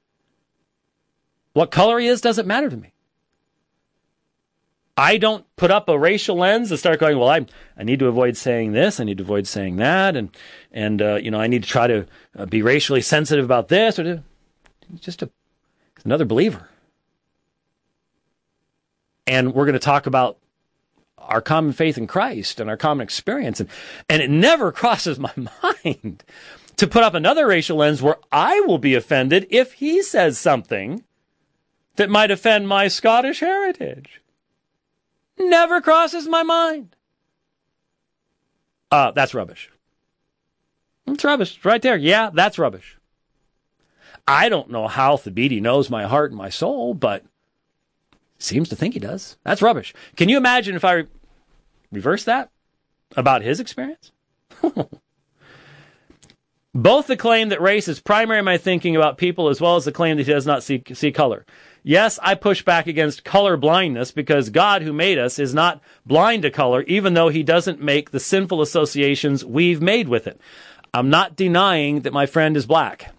What color he is doesn't matter to me. I don't put up a racial lens and start going, well, I need to avoid saying this, I need to avoid saying that, and I need to try to be racially sensitive about this. Or just another believer. And we're going to talk about our common faith in Christ and our common experience. And it never crosses my mind to put up another racial lens where I will be offended if he says something that might offend my Scottish heritage. Never crosses my mind. That's rubbish. It's rubbish. It's right there. Yeah, that's rubbish. I don't know how Thabiti knows my heart and my soul, but seems to think he does. That's rubbish. Can you imagine if I reverse that about his experience? Both the claim that race is primary in my thinking about people, as well as the claim that he does not see color. Yes, I push back against color blindness, because God, who made us, is not blind to color, even though he doesn't make the sinful associations we've made with it. I'm not denying that my friend is black.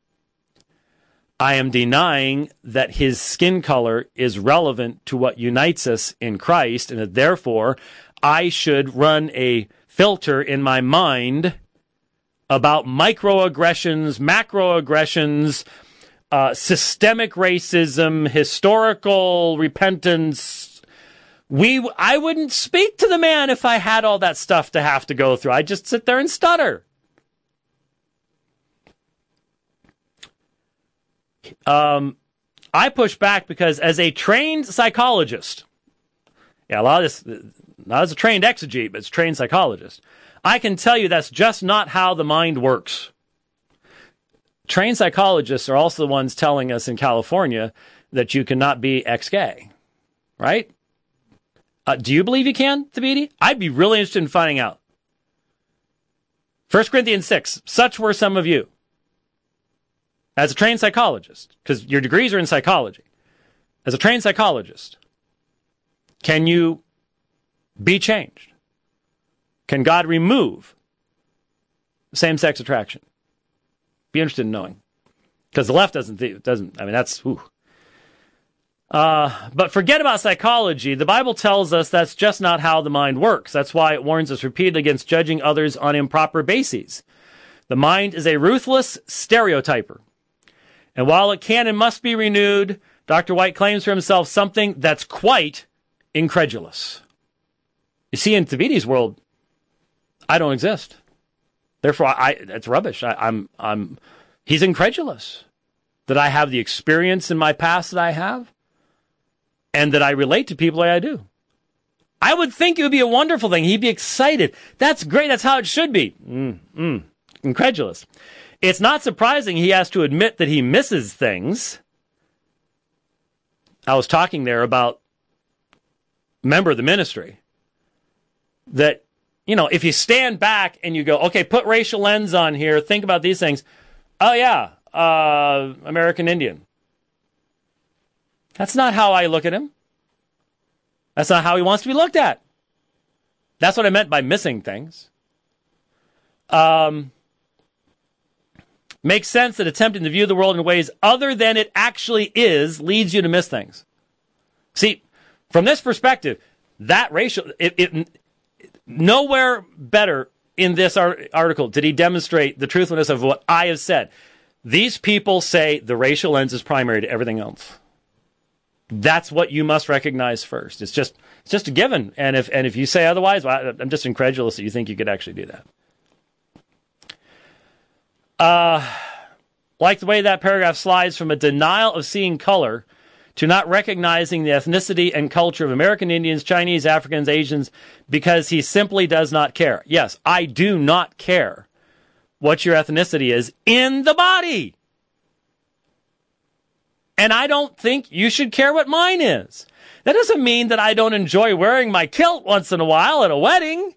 I am denying that his skin color is relevant to what unites us in Christ, and that therefore I should run a filter in my mind about microaggressions, macroaggressions, systemic racism, historical repentance. I wouldn't speak to the man if I had all that stuff to have to go through. I'd just sit there and stutter. I push back because as a trained psychologist, a lot of this, not as a trained exegete, but as a trained psychologist, I can tell you that's just not how the mind works. Trained psychologists are also the ones telling us in California that you cannot be ex-gay, right? Do you believe you can, Thabiti? I'd be really interested in finding out. 1 Corinthians 6, such were some of you. As a trained psychologist, because your degrees are in psychology, as a trained psychologist, can you be changed? Can God remove same-sex attraction? Be interested in knowing. Because the left doesn't, I mean, that's, ooh. But forget about psychology. The Bible tells us that's just not how the mind works. That's why it warns us repeatedly against judging others on improper bases. The mind is a ruthless stereotyper. And while it can and must be renewed, Dr. White claims for himself something that's quite incredulous. You see, in Thabiti's world, I don't exist. Therefore, it's rubbish. He's incredulous that I have the experience in my past that I have and that I relate to people like I do. I would think it would be a wonderful thing. He'd be excited. That's great. That's how it should be. Incredulous. It's not surprising he has to admit that he misses things. I was talking there about a member of the ministry that, you know, if you stand back and you go, okay, put racial lens on here, think about these things. Oh, yeah, American Indian. That's not how I look at him. That's not how he wants to be looked at. That's what I meant by missing things. Makes sense that attempting to view the world in ways other than it actually is leads you to miss things. See, from this perspective, that racial, nowhere better in this article did he demonstrate the truthfulness of what I have said. These people say the racial lens is primary to everything else. That's what you must recognize first. It's just a given. And if you say otherwise, well, I'm just incredulous that you think you could actually do that. Like the way that paragraph slides from a denial of seeing color to not recognizing the ethnicity and culture of American Indians, Chinese, Africans, Asians, because he simply does not care. Yes, I do not care what your ethnicity is in the body. And I don't think you should care what mine is. That doesn't mean that I don't enjoy wearing my kilt once in a while at a wedding.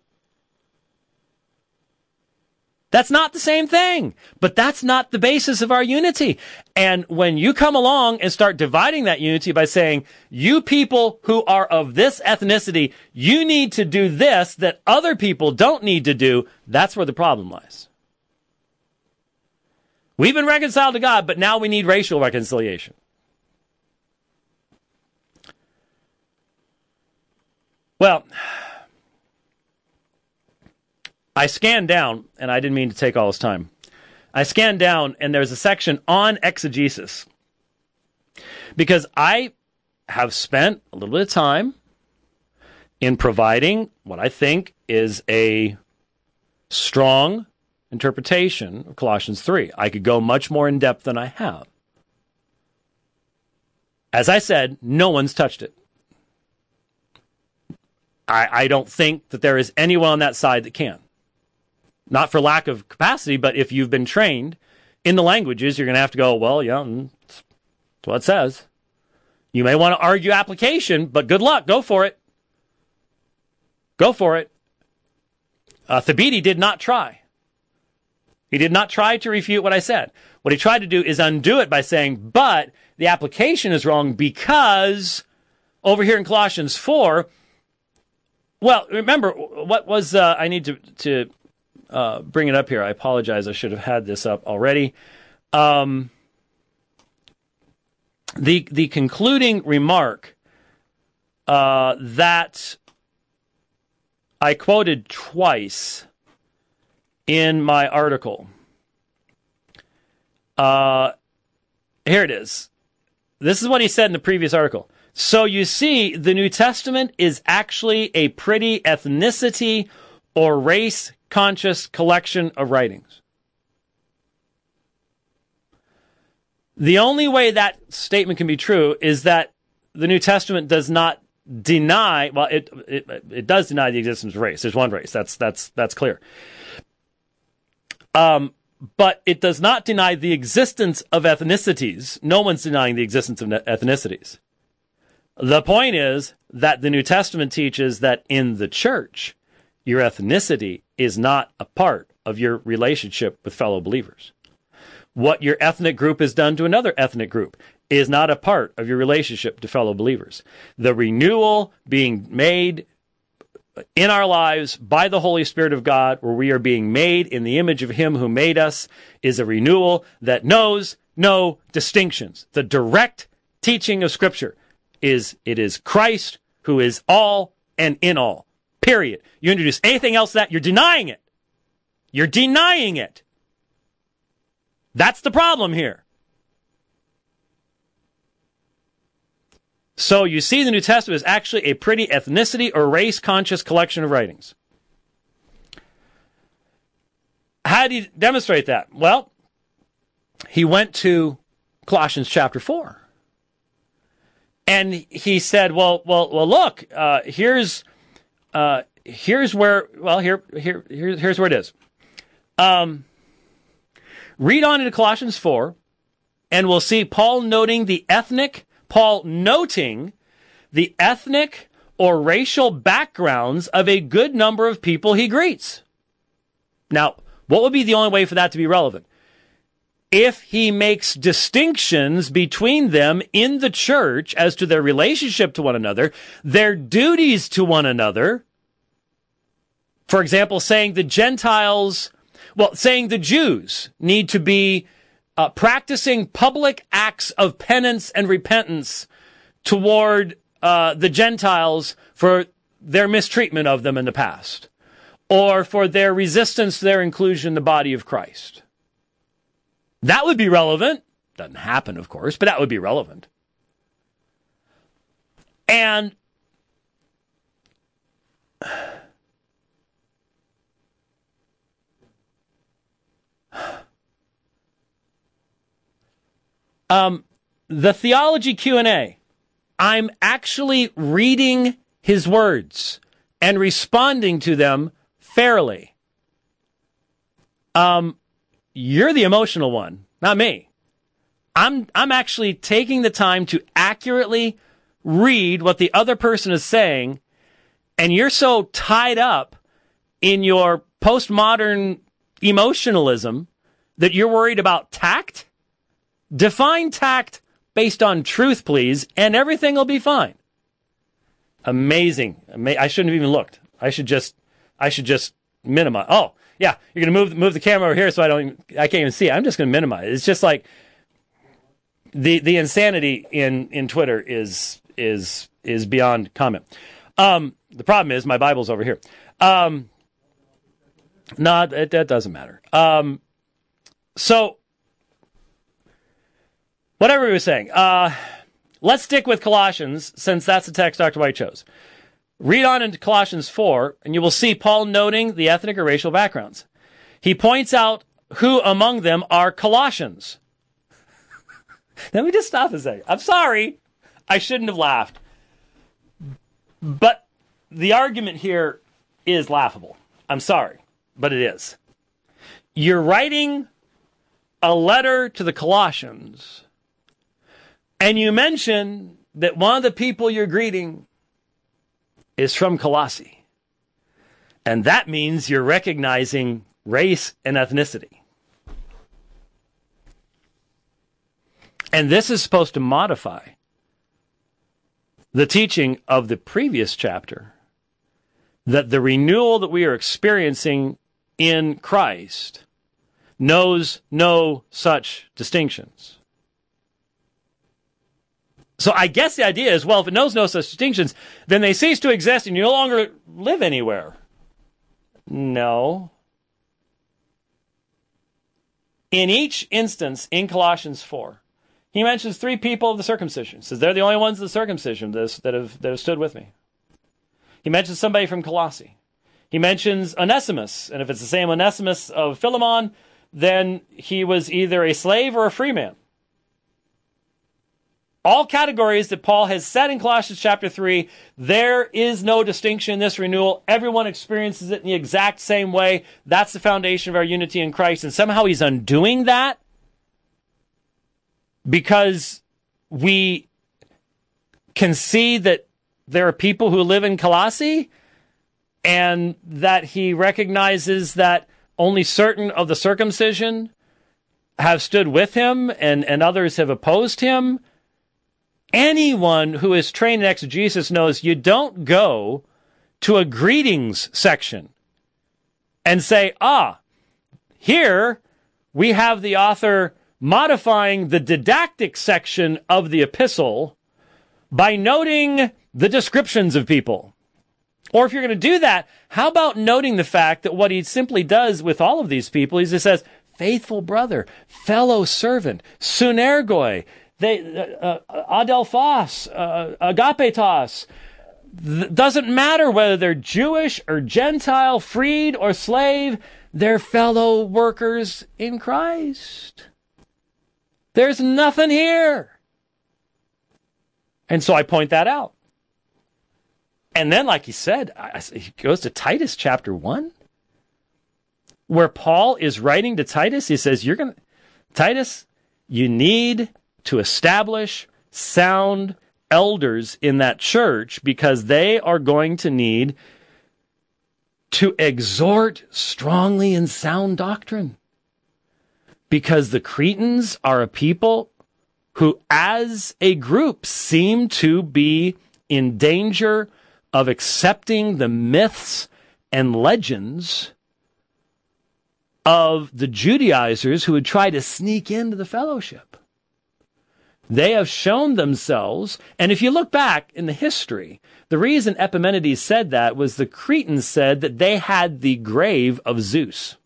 That's not the same thing, but that's not the basis of our unity. And when you come along and start dividing that unity by saying, you people who are of this ethnicity, you need to do this that other people don't need to do, that's where the problem lies. We've been reconciled to God, but now we need racial reconciliation. Well, I scanned down, and I didn't mean to take all this time. I scanned down, and there's a section on exegesis. Because I have spent a little bit of time in providing what I think is a strong interpretation of Colossians 3. I could go much more in depth than I have. As I said, no one's touched it. I don't think that there is anyone on that side that can. Not for lack of capacity, but if you've been trained in the languages, you're going to have to go, well, yeah, that's what it says. You may want to argue application, but good luck. Go for it. Go for it. Thabiti did not try. He did not try to refute what I said. What he tried to do is undo it by saying, but the application is wrong because over here in Colossians 4, well, remember, what was, I need to bring it up here. I apologize. I should have had this up already. The concluding remark that I quoted twice in my article. Here it is. This is what he said in the previous article. So you see, the New Testament is actually a pretty ethnicity or race-conscious collection of writings. The only way that statement can be true is that the New Testament does not deny, well, it does deny the existence of race. There's one race. That's clear. But it does not deny the existence of ethnicities. No one's denying the existence of ethnicities. The point is that the New Testament teaches that in the church, your ethnicity is not a part of your relationship with fellow believers. What your ethnic group has done to another ethnic group is not a part of your relationship to fellow believers. The renewal being made in our lives by the Holy Spirit of God, where we are being made in the image of Him who made us, is a renewal that knows no distinctions. The direct teaching of Scripture is it is Christ who is all and in all. Period. You introduce anything else to that, you're denying it. You're denying it. That's the problem here. So you see, the New Testament is actually a pretty ethnicity or race-conscious collection of writings. How do you demonstrate that? Well, he went to Colossians chapter 4. And he said, well, look, here's where it is. Read on into Colossians 4, and we'll see Paul noting the ethnic or racial backgrounds of a good number of people he greets. Now, what would be the only way for that to be relevant? If he makes distinctions between them in the church as to their relationship to one another, their duties to one another. For example, saying the Jews need to be practicing public acts of penance and repentance toward the Gentiles for their mistreatment of them in the past, or for their resistance to their inclusion in the body of Christ. That would be relevant. Doesn't happen, of course, but that would be relevant. And the theology Q&A, I'm actually reading his words and responding to them fairly. You're the emotional one, not me. I'm actually taking the time to accurately read what the other person is saying, and you're so tied up in your postmodern emotionalism that you're worried about tact. Define tact based on truth, please, and everything will be fine. Amazing. I shouldn't have even looked. I should just minimize. Oh, yeah, you're going to move the camera over here so I can't even see it. I'm just going to minimize it. It's just like the insanity in Twitter is beyond comment. The problem is my Bible's over here. No, that doesn't matter. So whatever he was saying, let's stick with Colossians, since that's the text Dr. White chose. Read on into Colossians 4, and you will see Paul noting the ethnic or racial backgrounds. He points out who among them are Colossians. Let me just stop a second. I'm sorry. I shouldn't have laughed. But the argument here is laughable. I'm sorry, but it is. You're writing a letter to the Colossians, and you mention that one of the people you're greeting is from Colossae. And that means you're recognizing race and ethnicity. And this is supposed to modify the teaching of the previous chapter, that the renewal that we are experiencing in Christ knows no such distinctions. So I guess the idea is, well, if it knows no such distinctions, then they cease to exist and you no longer live anywhere. No. In each instance in Colossians 4, he mentions 3 people of the circumcision. He says they're the only ones of the circumcision that have stood with me. He mentions somebody from Colossae. He mentions Onesimus, and if it's the same Onesimus of Philemon, then he was either a slave or a free man. All categories that Paul has said in Colossians chapter 3, there is no distinction in this renewal. Everyone experiences it in the exact same way. That's the foundation of our unity in Christ. And somehow he's undoing that because we can see that there are people who live in Colossae, and that he recognizes that only certain of the circumcision have stood with him and others have opposed him. Anyone who is trained in exegesis knows you don't go to a greetings section and say, here we have the author modifying the didactic section of the epistle by noting the descriptions of people. Or if you're going to do that, how about noting the fact that what he simply does with all of these people, he just says, faithful brother, fellow servant, sunergoi, adelphos, agapetos. Doesn't matter whether they're Jewish or Gentile, freed or slave, they're fellow workers in Christ. There's nothing here. And so I point that out. And then, like he said, he goes to Titus chapter 1, where Paul is writing to Titus. He says, Titus, you need to establish sound elders in that church because they are going to need to exhort strongly in sound doctrine. Because the Cretans are a people who, as a group, seem to be in danger of accepting the myths and legends of the Judaizers who would try to sneak into the fellowship. They have shown themselves, and if you look back in the history, the reason Epimenides said that was the Cretans said that they had the grave of Zeus.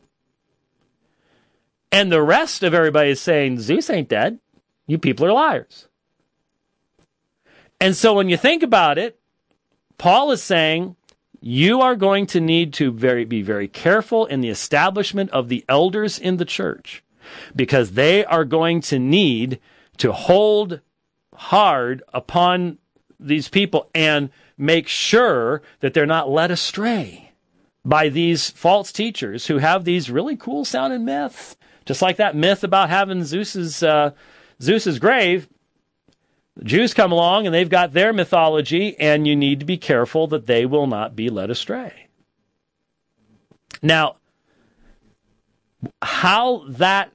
And the rest of everybody is saying, Zeus ain't dead. You people are liars. And so when you think about it, Paul is saying you are going to need to be very careful in the establishment of the elders in the church because they are going to need to hold hard upon these people and make sure that they're not led astray by these false teachers who have these really cool sounding myths, just like that myth about having Zeus's grave. The Jews come along and they've got their mythology, and you need to be careful that they will not be led astray. Now, how that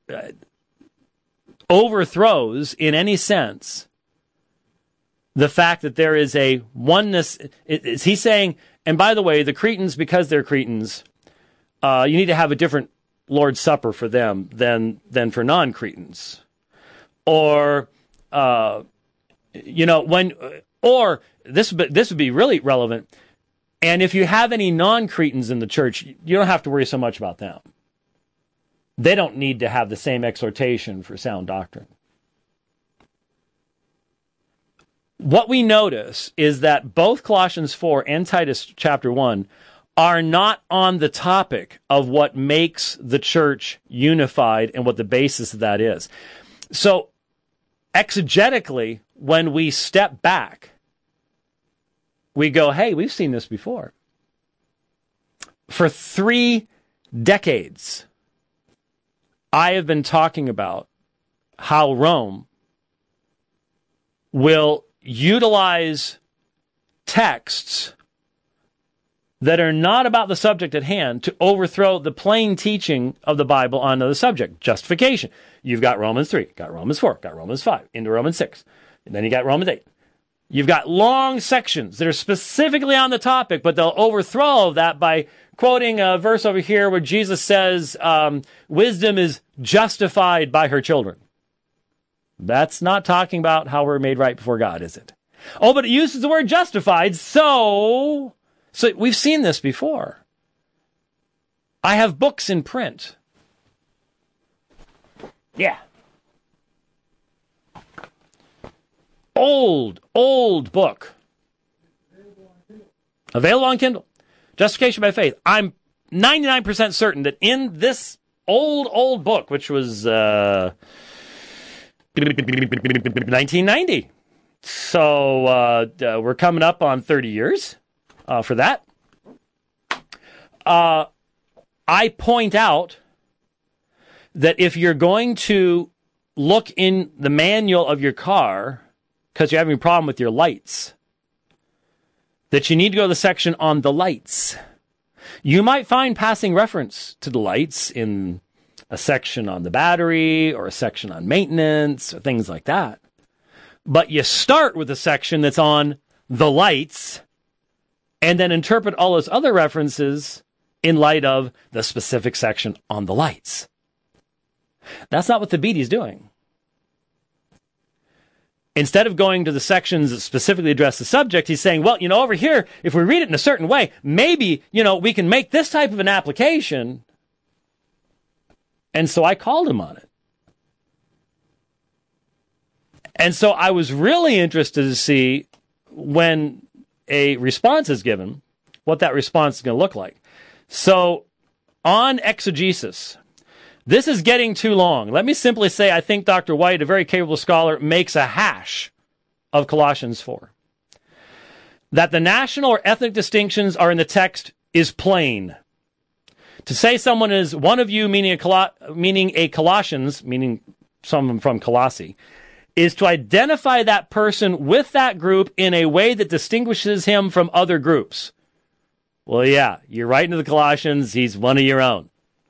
overthrows, in any sense, the fact that there is a oneness, is he saying, and by the way, the Cretans, because they're Cretans, you need to have a different Lord's Supper for them than for non-Cretans. Or, or this would be really relevant. And if you have any non-Cretans in the church, you don't have to worry so much about them. They don't need to have the same exhortation for sound doctrine. What we notice is that both Colossians 4 and Titus chapter 1 are not on the topic of what makes the church unified and what the basis of that is. So, exegetically, when we step back, we go, hey, we've seen this before. For 3 decades, I have been talking about how Rome will utilize texts that are not about the subject at hand to overthrow the plain teaching of the Bible on the subject. Justification. You've got Romans 3, got Romans 4, got Romans 5, into Romans 6. And then you got Romans 8. You've got long sections that are specifically on the topic, but they'll overthrow all of that by quoting a verse over here where Jesus says, wisdom is justified by her children. That's not talking about how we're made right before God, is it? Oh, but it uses the word justified, so we've seen this before. I have books in print Yeah. Old book. Available on Kindle. Justification by Faith. I'm 99% certain that in this old book, which was 1990. So we're coming up on 30 years for that. I point out that if you're going to look in the manual of your car because you're having a problem with your lights, that you need to go to the section on the lights. You might find passing reference to the lights in a section on the battery or a section on maintenance or things like that. But you start with a section that's on the lights and then interpret all those other references in light of the specific section on the lights. That's not what Thabiti is doing. Instead of going to the sections that specifically address the subject, he's saying, well, over here, if we read it in a certain way, maybe, we can make this type of an application. And so I called him on it. And so I was really interested to see when a response is given, what that response is going to look like. So on exegesis, this is getting too long. Let me simply say I think Dr. White, a very capable scholar, makes a hash of Colossians 4. That the national or ethnic distinctions are in the text is plain. To say someone is one of you, meaning a Colossians, meaning someone from Colossae, is to identify that person with that group in a way that distinguishes him from other groups. Well, yeah, you're writing to the Colossians, he's one of your own.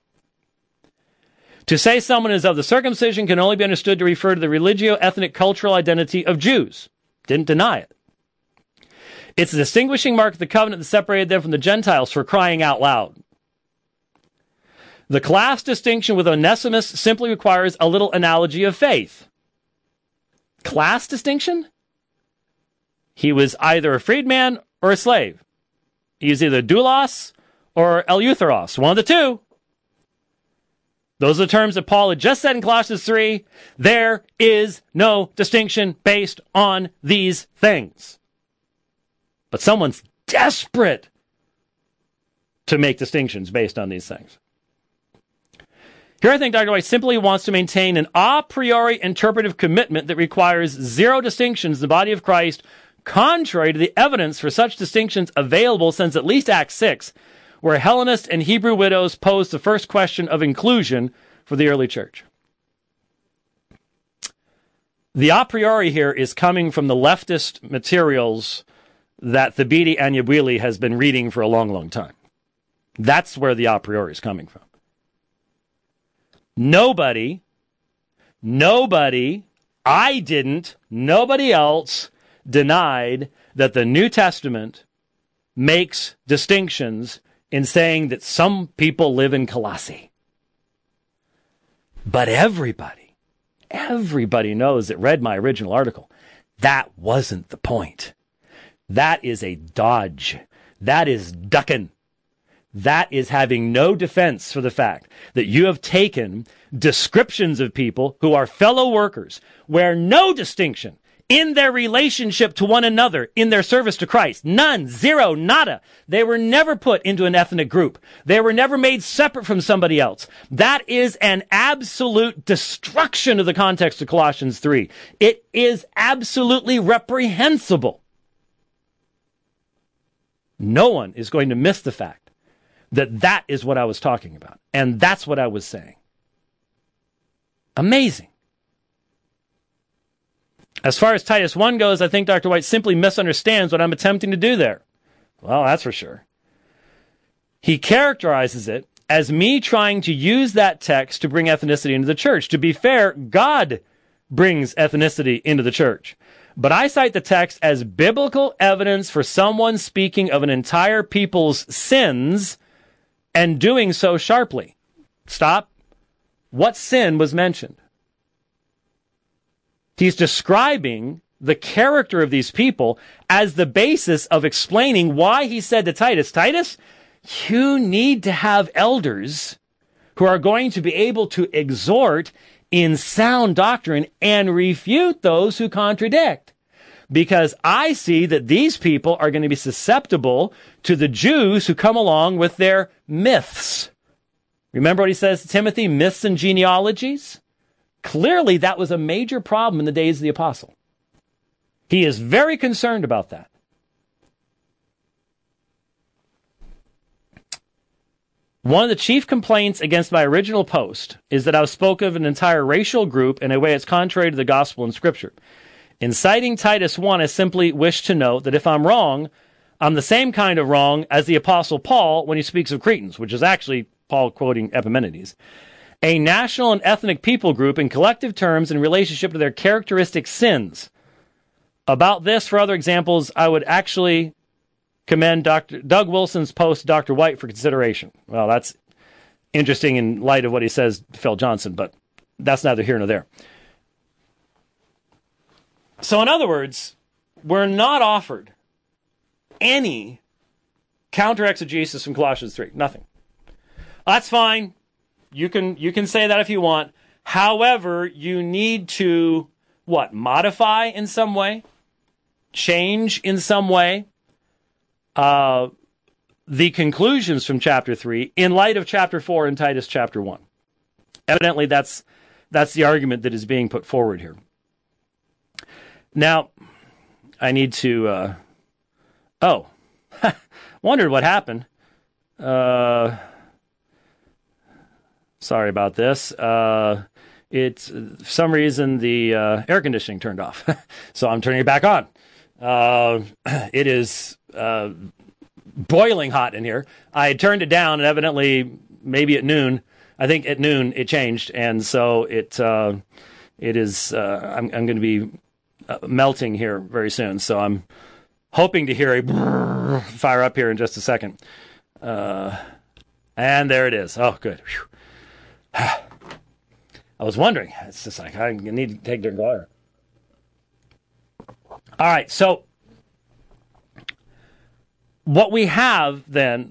To say someone is of the circumcision can only be understood to refer to the religio-ethnic cultural identity of Jews. Didn't deny it. It's a distinguishing mark of the covenant that separated them from the Gentiles, for crying out loud. The class distinction with Onesimus simply requires a little analogy of faith. Class distinction? He was either a freedman or a slave. He was either doulos or eleutheros, one of the two. Those are the terms that Paul had just said in Colossians 3. There is no distinction based on these things. But someone's desperate to make distinctions based on these things. Here I think Dr. White simply wants to maintain an a priori interpretive commitment that requires zero distinctions in the body of Christ, contrary to the evidence for such distinctions available since at least Acts 6, where Hellenist and Hebrew widows posed the first question of inclusion for the early church. The a priori here is coming from the leftist materials that Thabiti Anyabwile has been reading for a long, long time. That's where the a priori is coming from. Nobody, I didn't, nobody else denied that the New Testament makes distinctions in saying that some people live in Colossae. But everybody knows that read my original article. That wasn't the point. That is a dodge. That is ducking. That is having no defense for the fact that you have taken descriptions of people who are fellow workers, where no distinction in their relationship to one another, in their service to Christ. None, zero, nada. They were never put into an ethnic group. They were never made separate from somebody else. That is an absolute destruction of the context of Colossians 3. It is absolutely reprehensible. No one is going to miss the fact that that is what I was talking about. And that's what I was saying. Amazing. As far as Titus 1 goes, I think Dr. White simply misunderstands what I'm attempting to do there. Well, that's for sure. He characterizes it as me trying to use that text to bring ethnicity into the church. To be fair, God brings ethnicity into the church. But I cite the text as biblical evidence for someone speaking of an entire people's sins and doing so sharply. Stop. What sin was mentioned? He's describing the character of these people as the basis of explaining why he said to Titus, Titus, you need to have elders who are going to be able to exhort in sound doctrine and refute those who contradict. Because I see that these people are going to be susceptible to the Jews who come along with their myths. Remember what he says to Timothy, myths and genealogies? Clearly, that was a major problem in the days of the apostle. He is very concerned about that. One of the chief complaints against my original post is that I spoke of an entire racial group in a way that's contrary to the gospel and scripture. In citing Titus 1, I simply wish to note that if I'm wrong, I'm the same kind of wrong as the Apostle Paul when he speaks of Cretans, which is actually Paul quoting Epimenides. A national and ethnic people group in collective terms in relationship to their characteristic sins. About this, for other examples, I would actually commend Dr. Doug Wilson's post to Dr. White for consideration. Well, that's interesting in light of what he says to Phil Johnson, but that's neither here nor there. So in other words, we're not offered any counter-exegesis from Colossians 3. Nothing. That's fine. You can say that if you want. However, you need to, modify in some way? Change in some way? The conclusions from chapter 3 in light of chapter 4 and Titus chapter 1. Evidently, that's the argument that is being put forward here. Now, I need to, wondered what happened. Sorry about this. It's, for some reason, the air conditioning turned off. So I'm turning it back on. It is boiling hot in here. I had turned it down, and evidently, maybe at noon, I think at noon it changed, and so it is. I'm going to be melting here very soon. So I'm hoping to hear a fire up here in just a second. And there it is. Oh, good. I was wondering. It's just like I need to take a drink of water. All right, so what we have then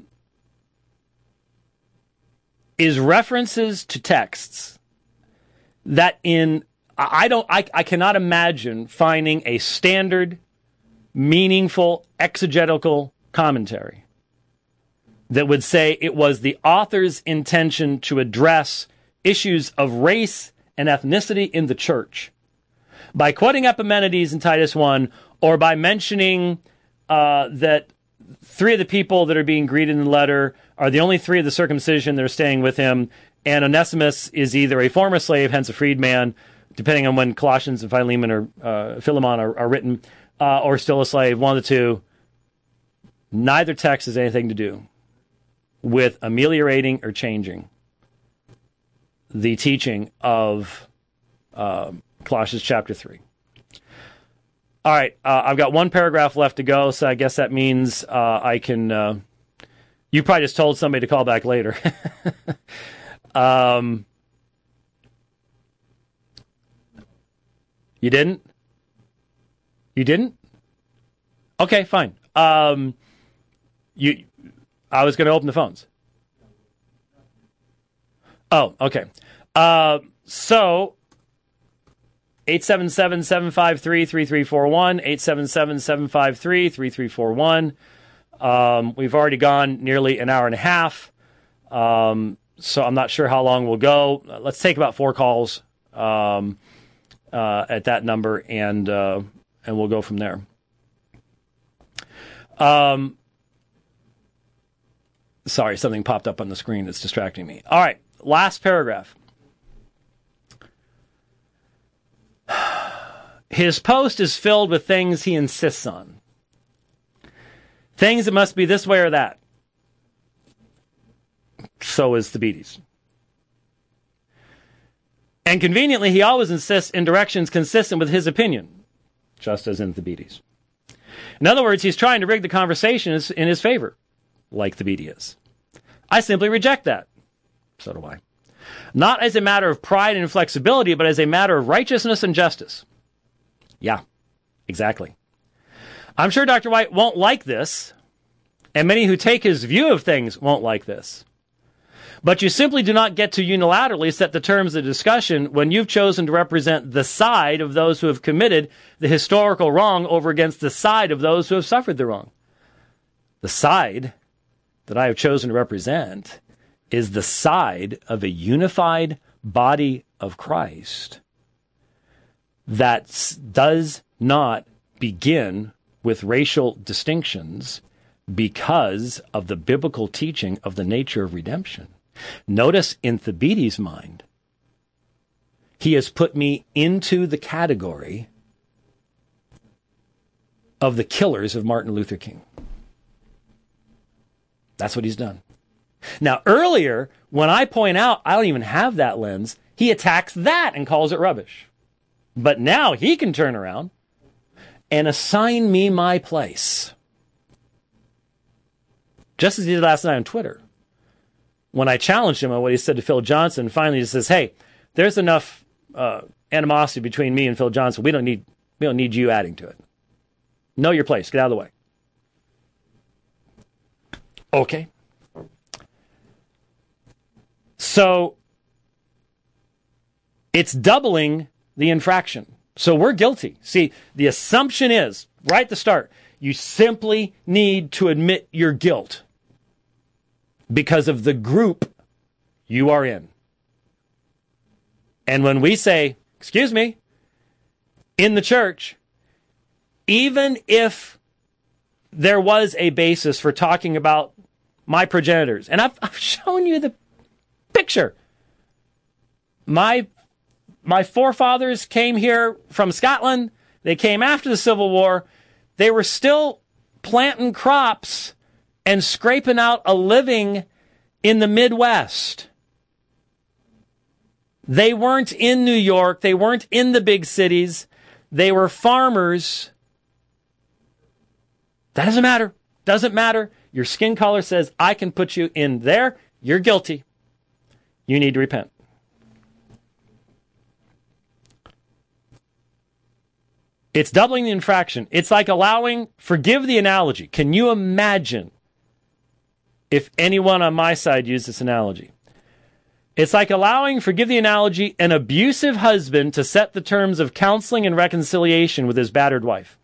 is references to texts that I cannot imagine finding a standard, meaningful, exegetical commentary that would say it was the author's intention to address issues of race and ethnicity in the church by quoting Epimenides in Titus 1, or by mentioning that 3 of the people that are being greeted in the letter are the only 3 of the circumcision that are staying with him, and Onesimus is either a former slave, hence a freedman, depending on when Colossians and Philemon are written, or still a slave, one of the two. Neither text has anything to do with ameliorating or changing the teaching of Colossians chapter 3. All right, I've got one paragraph left to go, so I guess that means I can... you probably just told somebody to call back later. You didn't? You didn't? Okay, fine. I was going to open the phones. Oh, okay. So 877-753-3341, 877-753-3341. We've already gone nearly an hour and a half, so I'm not sure how long we'll go. Let's take about 4 calls at that number, and we'll go from there. Sorry, something popped up on the screen that's distracting me. All right, last paragraph. His post is filled with things he insists on. Things that must be this way or that. So is Thucydides. And conveniently, he always insists in directions consistent with his opinion, just as in Thucydides. In other words, he's trying to rig the conversation in his favor, like Thucydides. I simply reject that. So do I. Not as a matter of pride and inflexibility, but as a matter of righteousness and justice. Yeah, exactly. I'm sure Dr. White won't like this, and many who take his view of things won't like this. But you simply do not get to unilaterally set the terms of discussion when you've chosen to represent the side of those who have committed the historical wrong over against the side of those who have suffered the wrong. The side that I have chosen to represent is the side of a unified body of Christ that does not begin with racial distinctions because of the biblical teaching of the nature of redemption. Notice in Thabiti's mind, he has put me into the category of the killers of Martin Luther King. That's what he's done. Now, earlier, when I point out I don't even have that lens, he attacks that and calls it rubbish. But now he can turn around and assign me my place. Just as he did last night on Twitter. When I challenged him on what he said to Phil Johnson, finally he says, hey, there's enough animosity between me and Phil Johnson. We don't need you adding to it. Know your place. Get out of the way. Okay. So it's doubling the infraction. So we're guilty. See, the assumption is, right at the start, you simply need to admit your guilt because of the group you are in. And when we say, excuse me, in the church, even if there was a basis for talking about my progenitors, and I've shown you the picture. My forefathers came here from Scotland. They came after the Civil War. They were still planting crops and scraping out a living in the Midwest. They weren't in New York. They weren't in the big cities. They were farmers. That doesn't matter. Doesn't matter. Your skin color says, I can put you in there. You're guilty. You need to repent. It's doubling the infraction. It's like forgive the analogy. Can you imagine if anyone on my side used this analogy? It's like forgive the analogy, an abusive husband to set the terms of counseling and reconciliation with his battered wife.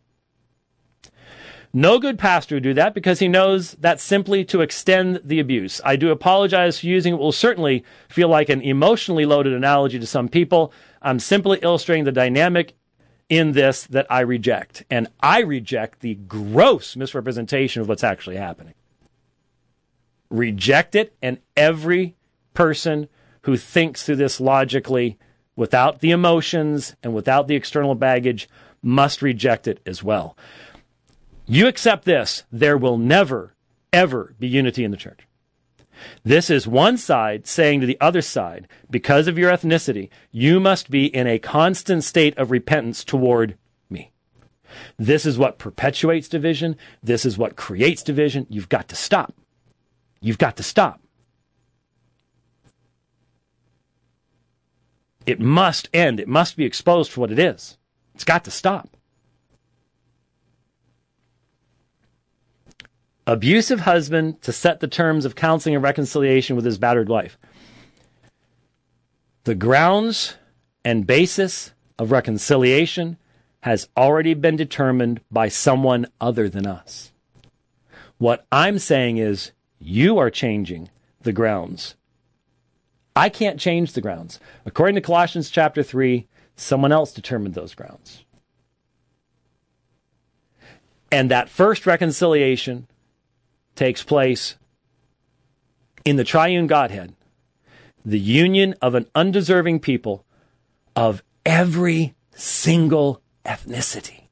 No good pastor would do that because he knows that's simply to extend the abuse. I do apologize for using what will certainly feel like an emotionally loaded analogy to some people. I'm simply illustrating the dynamic in this that I reject. And I reject the gross misrepresentation of what's actually happening. Reject it, and every person who thinks through this logically, without the emotions and without the external baggage, must reject it as well. You accept this, there will never, ever be unity in the church. This is one side saying to the other side, because of your ethnicity, you must be in a constant state of repentance toward me. This is what perpetuates division. This is what creates division. You've got to stop. You've got to stop. It must end. It must be exposed for what it is. It's got to stop. Abusive husband to set the terms of counseling and reconciliation with his battered wife. The grounds and basis of reconciliation has already been determined by someone other than us. What I'm saying is you are changing the grounds. I can't change the grounds. According to Colossians chapter 3, someone else determined those grounds. And that first reconciliation takes place in the triune Godhead, the union of an undeserving people of every single ethnicity.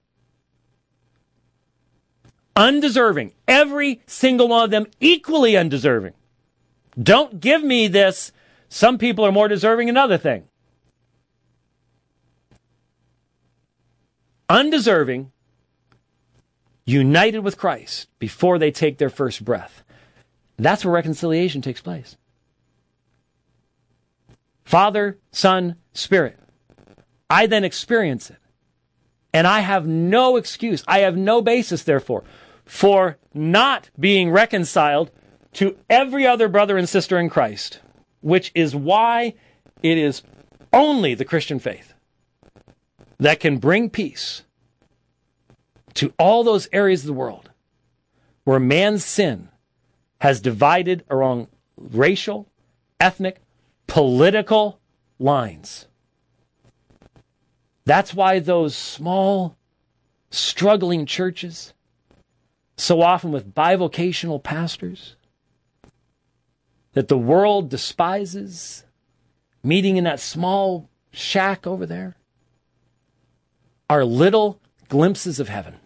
Undeserving. Every single one of them equally undeserving. Don't give me this, some people are more deserving, another thing. Undeserving, united with Christ before they take their first breath. That's where reconciliation takes place. Father, Son, Spirit. I then experience it. And I have no excuse. I have no basis, therefore, for not being reconciled to every other brother and sister in Christ. which is why it is only the Christian faith that can bring peace to all those areas of the world where man's sin has divided along racial, ethnic, political lines. That's why those small, struggling churches, so often with bivocational pastors, that the world despises, meeting in that small shack over there, are little glimpses of heaven.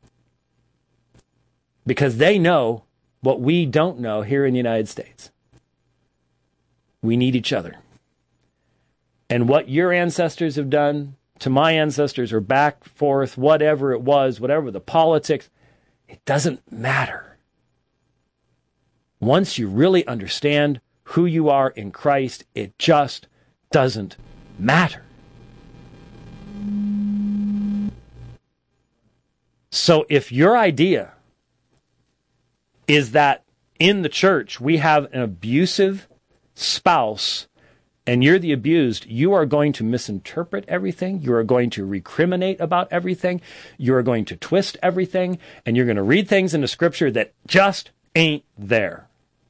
Because they know what we don't know here in the United States. We need each other. And what your ancestors have done to my ancestors, or back, forth, whatever it was, whatever the politics, it doesn't matter. Once you really understand who you are in Christ, it just doesn't matter. So if your idea is that in the church we have an abusive spouse and you're the abused, you are going to misinterpret everything. You are going to recriminate about everything. You are going to twist everything. And you're going to read things into Scripture that just ain't there.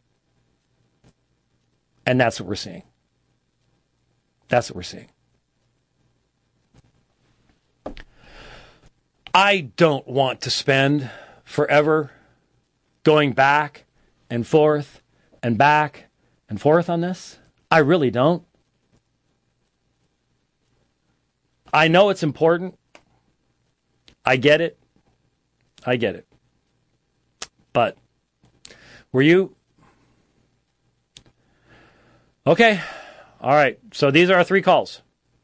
And that's what we're seeing. That's what we're seeing. I don't want to spend forever going back and forth and back and forth on this. I really don't. I know it's important. I get it. I get it. But were you? Okay. All right. So these are our 3 calls.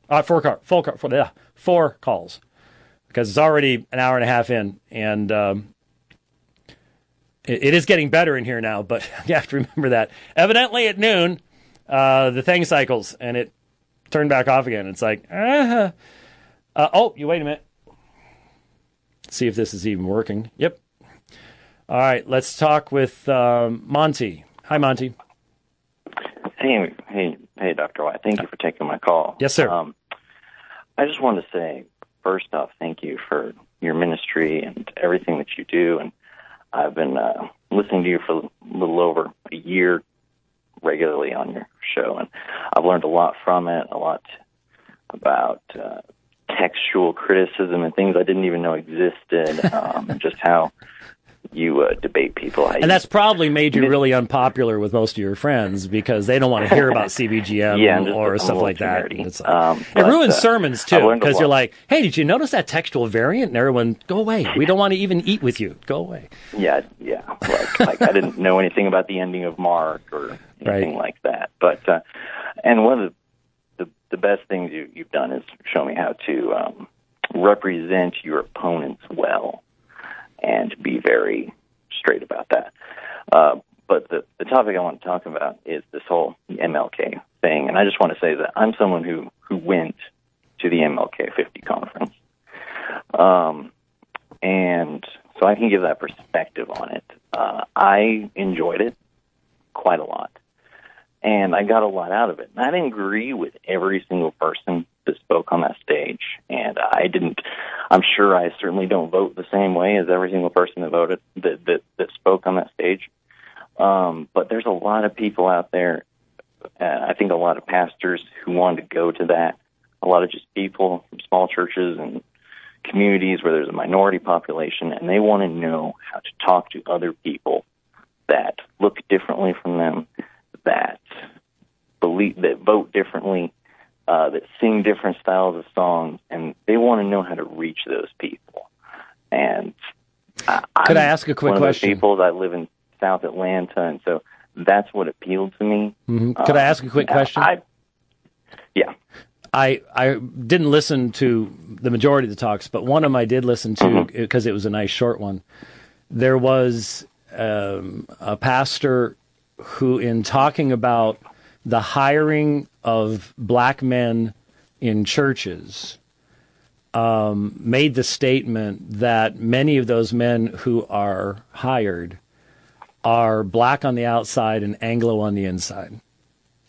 Four calls. Because it's already an hour and a half in. And it is getting better in here now, but you have to remember that. Evidently at noon, the thing cycles, and it turned back off again. It's like, you wait a minute. See if this is even working. Yep. All right, let's talk with Monty. Hi, Monty. Hey, Dr. White. Thank you for taking my call. Yes, sir. I just wanted to say, first off, thank you for your ministry and everything that you do. And I've been listening to you for a little over a year regularly on your show, and I've learned a lot from it, a lot about textual criticism and things I didn't even know existed, just how you debate people. And that's probably made you really unpopular with most of your friends because they don't want to hear about CBGM or stuff like that. It's like, it ruins sermons, too, because you're like, hey, did you notice that textual variant? And everyone, go away. We don't want to even eat with you. Go away. Yeah. Like I didn't know anything about the ending of Mark or anything like that. But and one of the best things you've done is show me how to represent your opponents well and be very straight about that. But the topic I want to talk about is this whole MLK thing. And I just want to say that I'm someone who went to the MLK 50 conference. And so I can give that perspective on it. I enjoyed it quite a lot. And I got a lot out of it. And I didn't agree with every single person that spoke on that stage. And I'm sure I certainly don't vote the same way as every single person that voted, that spoke on that stage. But there's a lot of people out there, I think a lot of pastors who wanted to go to that, a lot of just people from small churches and communities where there's a minority population, and they want to know how to talk to other people that look differently from them, that believe, that vote differently, that sing different styles of songs, and they want to know how to reach those people. And could I ask a quick question? One of those people that live in South Atlanta, and so that's what appealed to me. Mm-hmm. Could I ask a quick question? Yeah. I didn't listen to the majority of the talks, but one of them I did listen to because it was a nice short one. There was a pastor who, in talking about the hiring of black men in churches, made the statement that many of those men who are hired are black on the outside and Anglo on the inside.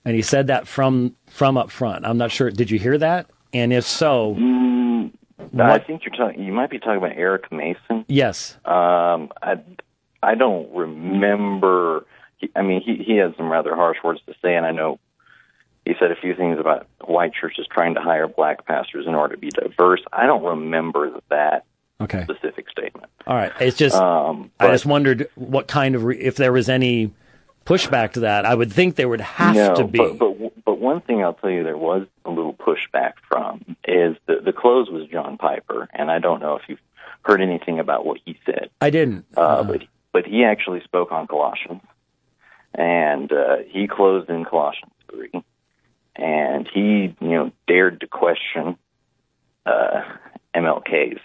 And he said that from up front. I'm not sure. Did you hear that? And if so, I think you might be talking about Eric Mason. Yes. I don't remember. He had some rather harsh words to say, and I know he said a few things about white churches trying to hire black pastors in order to be diverse. I don't remember that specific statement. All right. It's just, I just wondered what kind of, if there was any pushback to that. I would think there would have to be. But one thing I'll tell you there was a little pushback from is the close was John Piper, and I don't know if you've heard anything about what he said. I didn't. But he actually spoke on Colossians, and he closed in Colossians 3, and he dared to question MLK's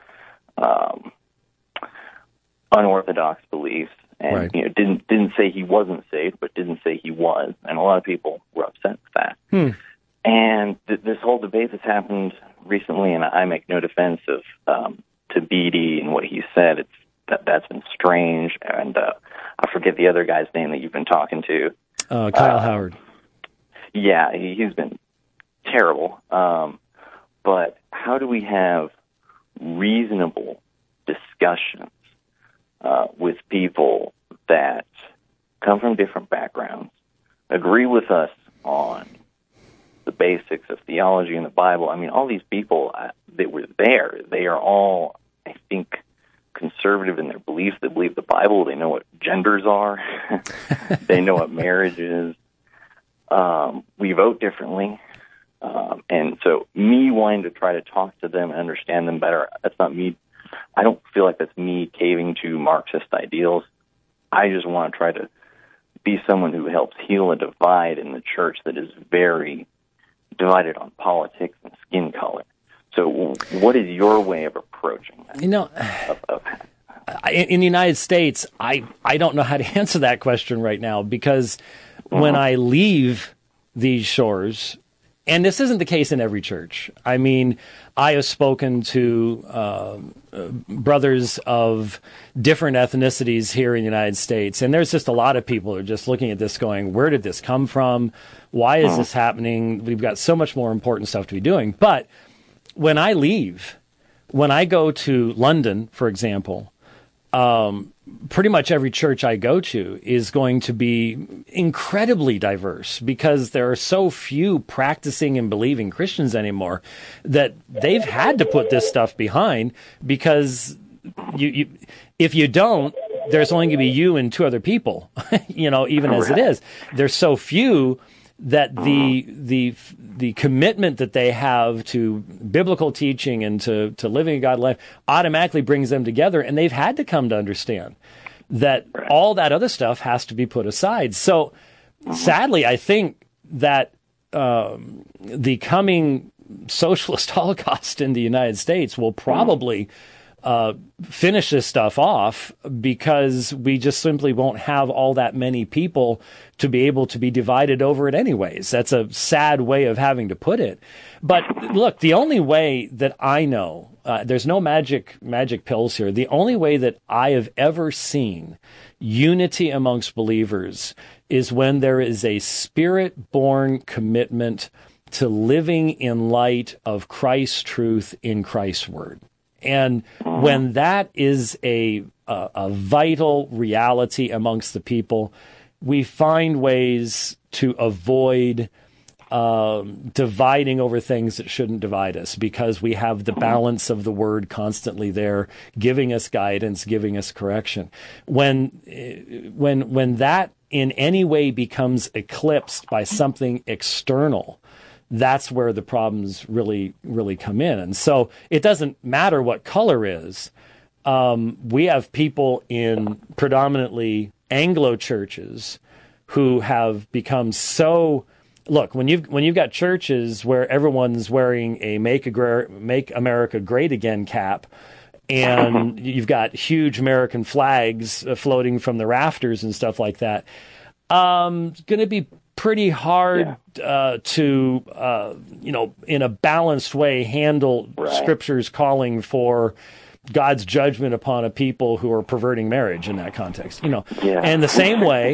unorthodox beliefs, and didn't say he wasn't saved, but didn't say he was, and a lot of people were upset with that. And this whole debate that's happened recently, and I make no defense of to Beatty and what he said. That's been strange, and I forget the other guy's name that you've been talking to. Kyle Howard. Yeah, he's been terrible. But how do we have reasonable discussions with people that come from different backgrounds, agree with us on the basics of theology and the Bible? I mean, all these people that were there, they are all, I think, conservative in their beliefs. They believe the Bible. They know what genders are. They know what marriage is. We vote differently. And so me wanting to try to talk to them and understand them better, that's not me. I don't feel like that's me caving to Marxist ideals. I just want to try to be someone who helps heal a divide in the church that is very divided on politics and skin color. So what is your way of approaching that? In the United States, I don't know how to answer that question right now, because when I leave these shores, and this isn't the case in every church. I mean, I have spoken to brothers of different ethnicities here in the United States, and there's just a lot of people who are just looking at this going, where did this come from? Why is this happening? We've got so much more important stuff to be doing. But when I leave, when I go to London, for example, pretty much every church I go to is going to be incredibly diverse, because there are so few practicing and believing Christians anymore that they've had to put this stuff behind, because if you don't, there's only going to be you and two other people, even as it is. There's so few that the commitment that they have to biblical teaching and to living a God life automatically brings them together, and they've had to come to understand that all that other stuff has to be put aside. So sadly, I think that the coming socialist holocaust in the United States will probably finish this stuff off, because we just simply won't have all that many people to be able to be divided over it anyways. That's a sad way of having to put it. But look, the only way that I know, there's no magic pills here. The only way that I have ever seen unity amongst believers is when there is a Spirit-born commitment to living in light of Christ's truth in Christ's Word. And when that is a vital reality amongst the people, we find ways to avoid dividing over things that shouldn't divide us, because we have the balance of the Word constantly there, giving us guidance, giving us correction. When that in any way becomes eclipsed by something external, that's where the problems really, really come in. And so it doesn't matter what color is. We have people in predominantly Anglo churches who have become so. Look, when you've got churches where everyone's wearing a "Make America Great Again" cap, and you've got huge American flags floating from the rafters and stuff like that, it's going to be pretty hard to, in a balanced way, handle Scripture's calling for God's judgment upon a people who are perverting marriage in that context. And the same way,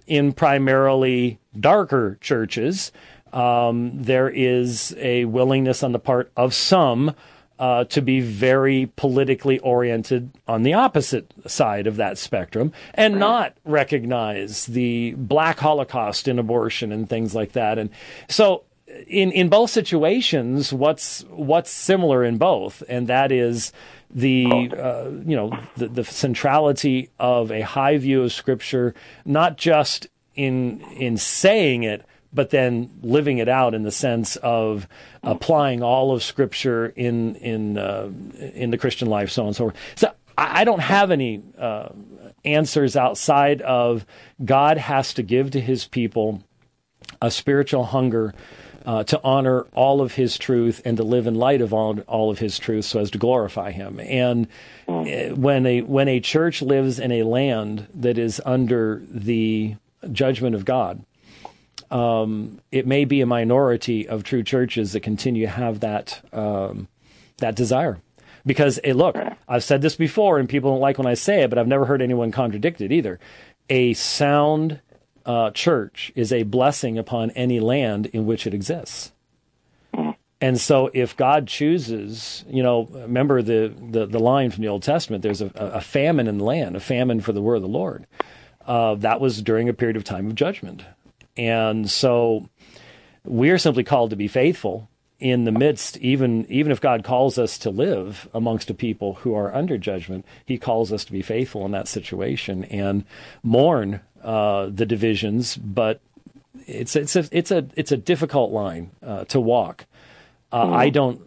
in primarily darker churches, there is a willingness on the part of some to be very politically oriented on the opposite side of that spectrum and not recognize the Black Holocaust in abortion and things like that. And so in both situations, what's similar in both, and that is the centrality of a high view of Scripture, not just in saying it, but then living it out in the sense of applying all of Scripture in the Christian life, so on and so forth. So I don't have any answers outside of God has to give to His people a spiritual hunger to honor all of His truth and to live in light of all of His truth so as to glorify Him. And when a church lives in a land that is under the judgment of God, it may be a minority of true churches that continue to have that desire. Because, look, I've said this before, and people don't like when I say it, but I've never heard anyone contradict it either. A sound church is a blessing upon any land in which it exists. And so if God chooses, remember the line from the Old Testament, there's a famine in the land, a famine for the word of the Lord. That was during a period of time of judgment. And so we're simply called to be faithful in the midst, even if God calls us to live amongst a people who are under judgment, He calls us to be faithful in that situation and mourn the divisions. But it's a difficult line to walk. I don't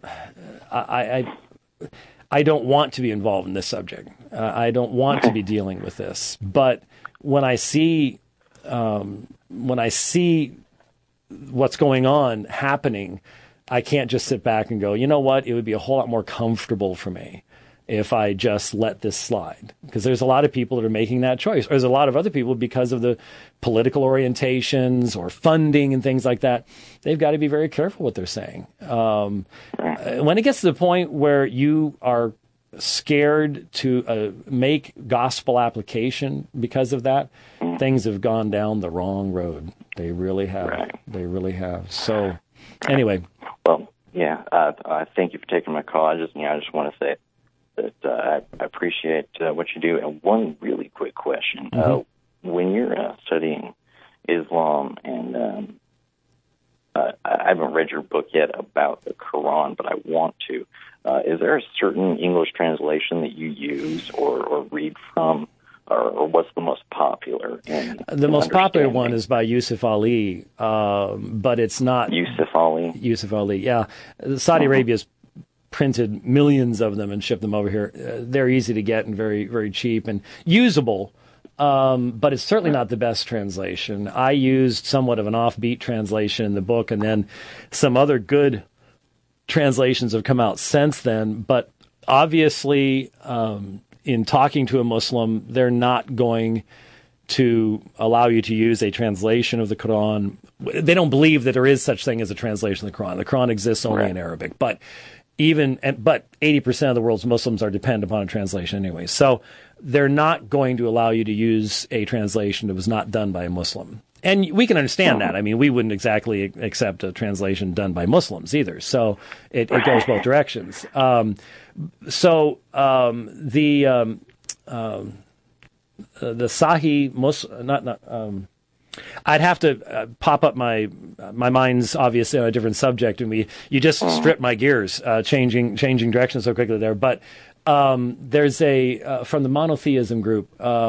want to be involved in this subject. I don't want to be dealing with this. But when I see what's going on happening, I can't just sit back and go, you know what? It would be a whole lot more comfortable for me if I just let this slide. Because there's a lot of people that are making that choice. Or there's a lot of other people, because of the political orientations or funding and things like that, they've got to be very careful what they're saying. When it gets to the point where you are scared to make gospel application because of that, things have gone down the wrong road. They really have. Right. They really have. So anyway. Well, yeah, I thank you for taking my call. I just want to say that I appreciate what you do. And one really quick question. When you're studying Islam, and I haven't read your book yet about the Quran, but I want to, is there a certain English translation that you use or read from, or what's the most popular? The most popular one is by Yusuf Ali, but it's not... Yusuf Ali? Yusuf Ali, yeah. Saudi Arabia's printed millions of them and shipped them over here. They're easy to get and very, very cheap and usable, but it's certainly not the best translation. I used somewhat of an offbeat translation in the book, and then some other good translations have come out since then, but obviously... in talking to a Muslim, they're not going to allow you to use a translation of the Quran. They don't believe that there is such thing as a translation of the Quran. The Quran exists only in Arabic, but 80% of the world's Muslims are dependent upon a translation anyway. So they're not going to allow you to use a translation that was not done by a Muslim. And we can understand that. I mean, we wouldn't exactly accept a translation done by Muslims either. So it goes both directions. The Sahih Muslim, I'd have to pop up my mind's obviously on a different subject, and you just stripped my gears, changing direction so quickly there. But there's from the monotheism group.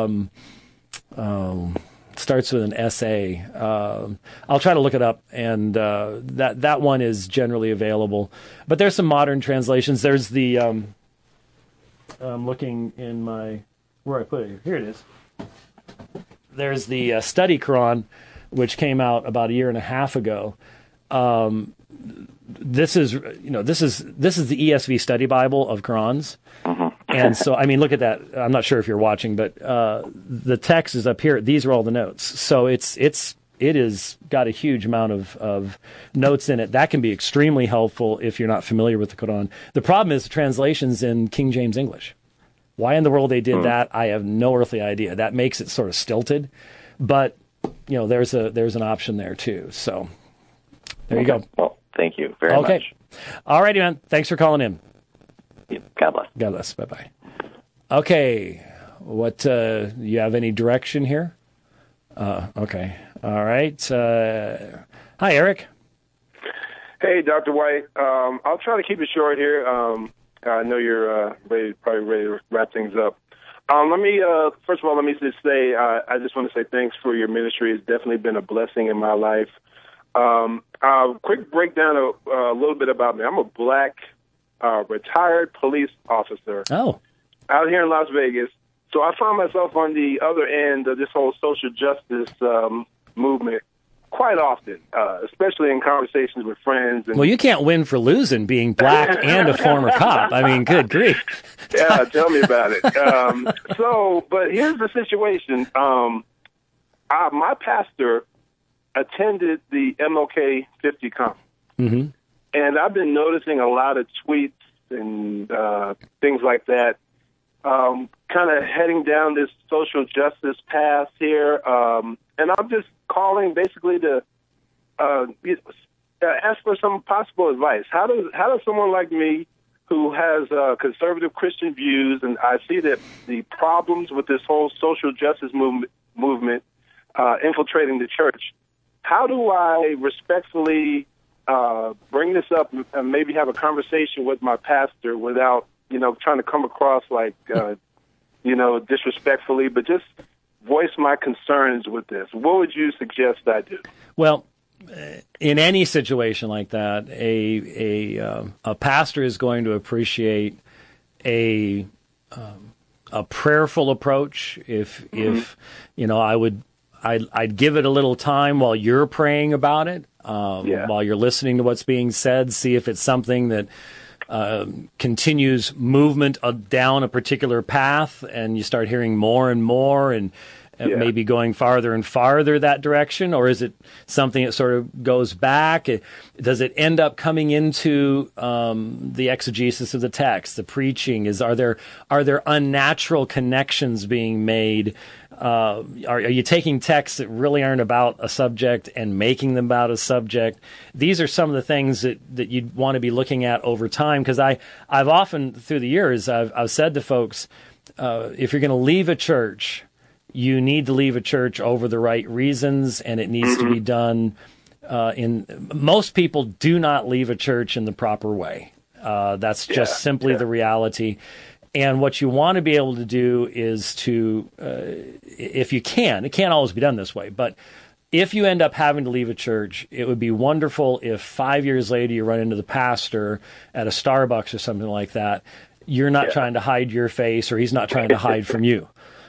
Starts with an SA. I'll try to look it up, and that one is generally available. But there's some modern translations. There's the I'm looking in where I put it. Here it is. There's the Study Quran, which came out about a year and a half ago. This is the ESV Study Bible of Qurans. And so, I mean, look at that. I'm not sure if you're watching, but the text is up here. These are all the notes. So it is got a huge amount of notes in it. That can be extremely helpful if you're not familiar with the Quran. The problem is the translations in King James English. Why in the world they did that, I have no earthly idea. That makes it sort of stilted. But there's an option there too. So there you go. Well, thank you very much. All righty, man. Thanks for calling in. God bless. God bless. Bye-bye. Okay. What, you have any direction here? Okay. All right. Hi, Eric. Hey, Dr. White. I'll try to keep it short here. I know you're probably ready to wrap things up. First of all, let me just say, I just want to say thanks for your ministry. It's definitely been a blessing in my life. Quick breakdown a little bit about me. I'm a black retired police officer out here in Las Vegas. So I find myself on the other end of this whole social justice movement quite often, especially in conversations with friends. Well, you can't win for losing being black and a former cop. I mean, good grief. Yeah, tell me about it. But here's the situation. My pastor attended the MLK 50 conference. Mm-hmm. And I've been noticing a lot of tweets and things like that, kind of heading down this social justice path here. And I'm just calling basically to ask for some possible advice. How does someone like me, who has conservative Christian views, and I see that the problems with this whole social justice movement infiltrating the church, how do I respectfully bring this up and maybe have a conversation with my pastor without, trying to come across like, disrespectfully, but just voice my concerns with this? What would you suggest I do? Well, in any situation like that, a pastor is going to appreciate a prayerful approach. If I'd give it a little time while you're praying about it, while you're listening to what's being said. See if it's something that continues movement down a particular path, and you start hearing more and more, and maybe going farther and farther that direction, or is it something that sort of goes back? Does it end up coming into the exegesis of the text, the preaching? Are there unnatural connections being made? Are you taking texts that really aren't about a subject and making them about a subject? These are some of the things that you'd want to be looking at over time, because I've often through the years I've said to folks, if you're going to leave a church, you need to leave a church over the right reasons, and it needs to be done most people do not leave a church in the proper way. That's just simply the reality. And what you want to be able to do is to, if you can, it can't always be done this way, but if you end up having to leave a church, it would be wonderful if 5 years later you run into the pastor at a Starbucks or something like that. You're not trying to hide your face, or he's not trying to hide from you.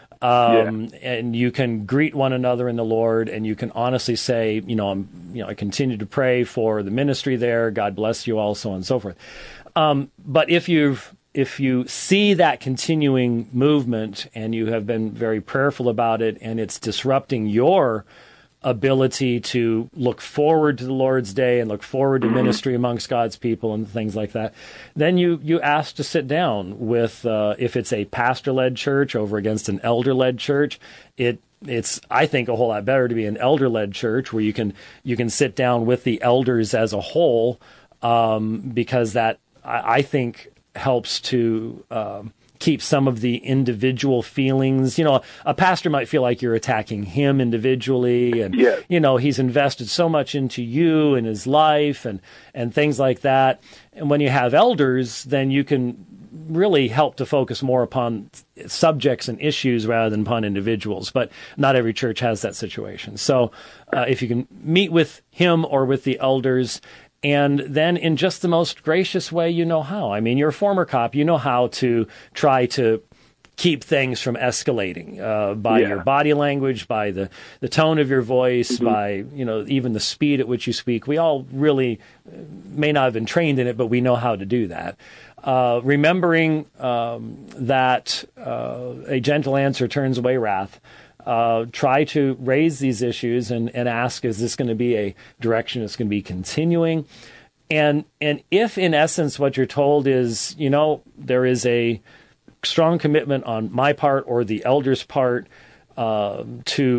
And you can greet one another in the Lord, and you can honestly say, I continue to pray for the ministry there. God bless you all, so on and so forth. But if you see that continuing movement and you have been very prayerful about it, and it's disrupting your ability to look forward to the Lord's day and look forward to ministry amongst God's people and things like that, then you ask to sit down with, if it's a pastor-led church over against an elder-led church, it's, I think, a whole lot better to be an elder-led church where you can sit down with the elders as a whole, because that, I think, helps to keep some of the individual feelings. A pastor might feel like you're attacking him individually, and he's invested so much into you and his life and things like that. And when you have elders, then you can really help to focus more upon subjects and issues rather than upon individuals. But not every church has that situation. So if you can meet with him or with the elders, and then in just the most gracious way you know how. I mean, you're a former cop. You know how to try to keep things from escalating by your body language, by the tone of your voice, by, even the speed at which you speak. We all really may not have been trained in it, but we know how to do that. Remembering that a gentle answer turns away wrath. Try to raise these issues and ask, is this going to be a direction that's going to be continuing? And if, in essence, what you're told is, there is a strong commitment on my part or the elder's part to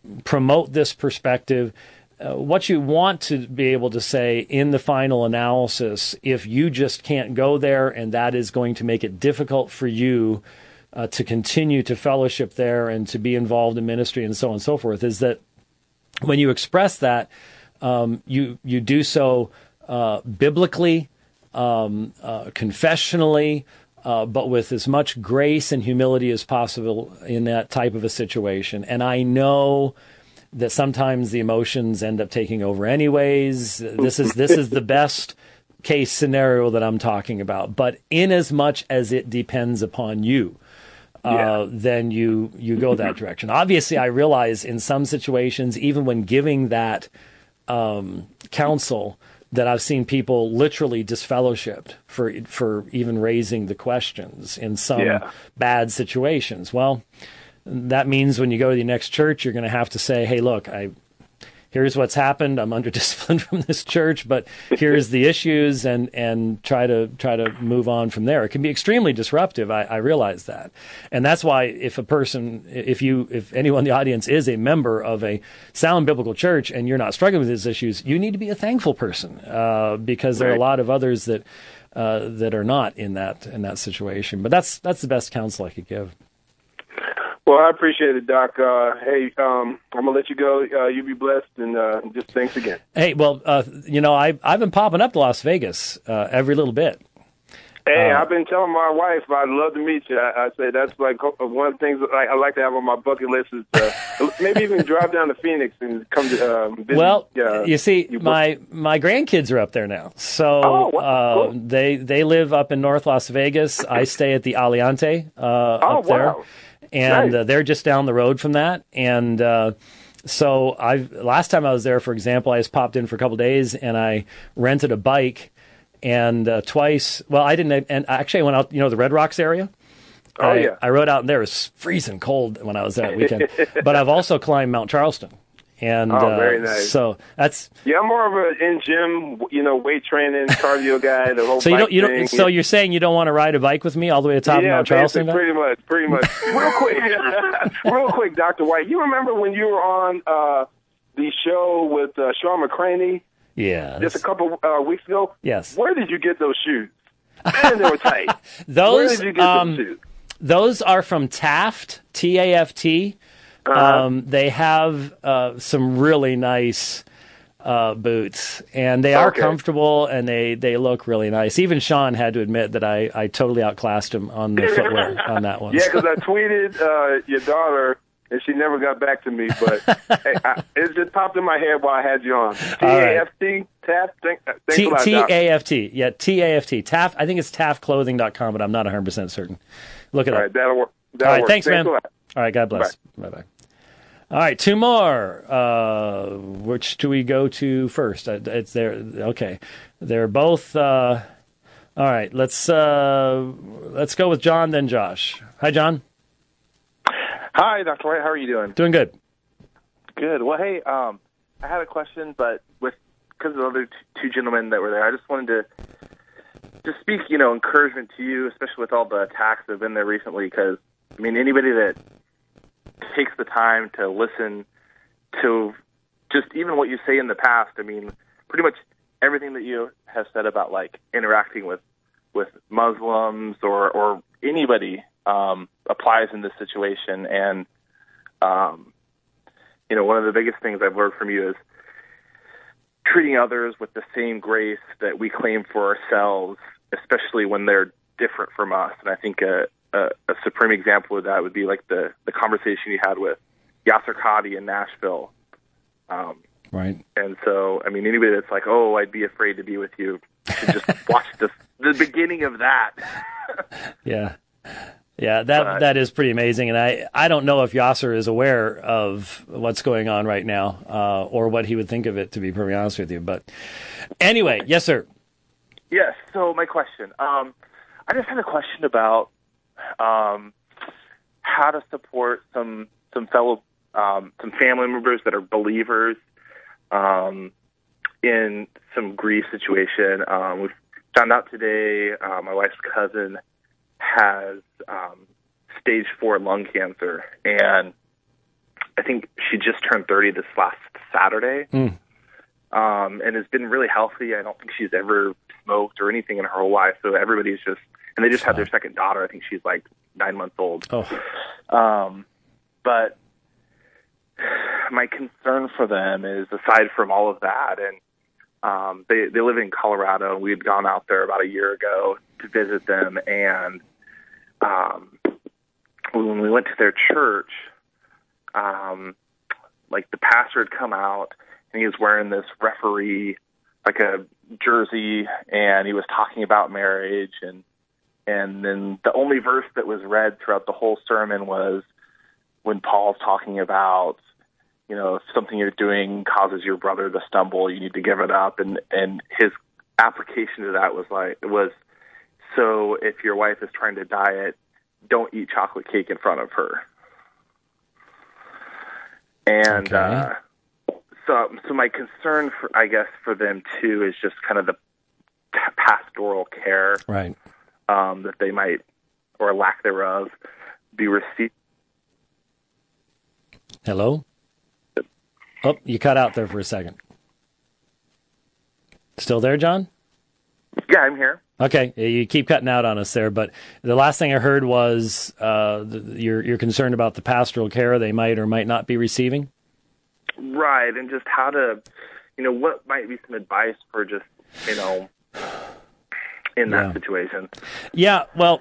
promote this perspective. What you want to be able to say in the final analysis, if you just can't go there and that is going to make it difficult for you to continue to fellowship there and to be involved in ministry and so on and so forth, is that when you express that, you do so biblically, confessionally, but with as much grace and humility as possible in that type of a situation. And I know that sometimes the emotions end up taking over anyways. This is the best case scenario that I'm talking about. But in as much as it depends upon you, then you go that direction. Obviously, I realize in some situations, even when giving that counsel, that I've seen people literally disfellowshipped for even raising the questions in some bad situations. Well, that means when you go to the next church, you're going to have to say, hey, look, here's what's happened. I'm under discipline from this church, but here's the issues, and try to move on from there. It can be extremely disruptive. I realize that. And that's why if anyone in the audience is a member of a sound biblical church and you're not struggling with these issues, you need to be a thankful person, because there are a lot of others that are not in that situation. But that's the best counsel I could give. Well, I appreciate it, Doc. Hey, I'm going to let you go. You be blessed, and just thanks again. Hey, well, I've been popping up to Las Vegas every little bit. Hey, I've been telling my wife I'd love to meet you. I say that's like one of the things that I like to have on my bucket list is maybe even drive down to Phoenix and come to visit. Well, you see, my grandkids are up there now. So cool. They live up in North Las Vegas. I stay at the Aliante up there. And nice. They're just down the road from that. And so last time I was there, for example, I just popped in for a couple of days and I rented a bike. And twice, well, I didn't, and actually I went out, the Red Rocks area. I rode out and there. It was freezing cold when I was there that weekend. But I've also climbed Mount Charleston. And very nice. So that's I'm more of an in-gym, weight training, cardio guy. The whole so bike thing. So you're saying you don't want to ride a bike with me all the way to the top of Mount Charleston? Pretty much. Real quick, Dr. White. You remember when you were on the show with Sean McCraney? Yeah. Just a couple weeks ago? Yes. Where did you get those shoes? Man, they were tight. Where did you get those shoes? Those are from Taft, T-A-F-T. They have some really nice boots, and they are comfortable, and they look really nice. Even Sean had to admit that I totally outclassed him on the footwear on that one. Yeah, because I tweeted your daughter, and she never got back to me, but it just popped in my head while I had you on. T-A-F-T, Taft? Thanks a lot, Doc. T-A-F-T, yeah, T-A-F-T. Taft, I think it's taftclothing.com, but I'm not 100% certain. Look it up. All right, that'll work. All right, thanks, man. A All lot. right, God bless. Bye-bye. All right, two more. Which do we go to first? It's there. Okay, they're both. All right, let's go with John, then Josh. Hi, John. Hi, Dr. White. How are you doing? Doing good. Good. Well, hey, I had a question, but because of the other two gentlemen that were there, I just wanted to speak, encouragement to you, especially with all the attacks that have been there recently. Because anybody that takes the time to listen to just even what you say in the past, pretty much everything that you have said about interacting with Muslims or anybody applies in this situation. And one of the biggest things I've learned from you is treating others with the same grace that we claim for ourselves, especially when they're different from us. And I think a supreme example of that would be the conversation you had with Yasser Qadi in Nashville. Right. And so, anybody that's like, oh, I'd be afraid to be with you, should just watch the beginning of that. Yeah. Yeah, that is pretty amazing. And I don't know if Yasser is aware of what's going on right now or what he would think of it, to be perfectly honest with you. But anyway, yes, sir. Yes. So my question, I just had a question about how to support some fellow, some family members that are believers in some grief situation. We've found out today my wife's cousin has stage 4 lung cancer, and I think she just turned 30 this last Saturday, and has been really healthy. I don't think she's ever smoked or anything in her whole life. So everybody's just, and they just had their second daughter. I think she's like 9 months old. But my concern for them is, aside from all of that, and they live in Colorado. We had gone out there about a year ago to visit them, and when we went to their church, like the pastor had come out, and he was wearing this referee, like a jersey, and he was talking about marriage, and then the only verse that was read throughout the whole sermon was when Paul's talking about, you know, if something you're doing causes your brother to stumble, you need to give it up, and his application to that was so if your wife is trying to diet, don't eat chocolate cake in front of her. And so my concern for them too is just kind of the pastoral care, right? That they might, or lack thereof, be received. Hello? Oh, you cut out there for a second. Still there, John? Yeah, I'm here. Okay, you keep cutting out on us there, but the last thing I heard was you're concerned about the pastoral care they might or might not be receiving? Right, and just how to, you know, what might be some advice for just, you know, in that situation. Yeah, well,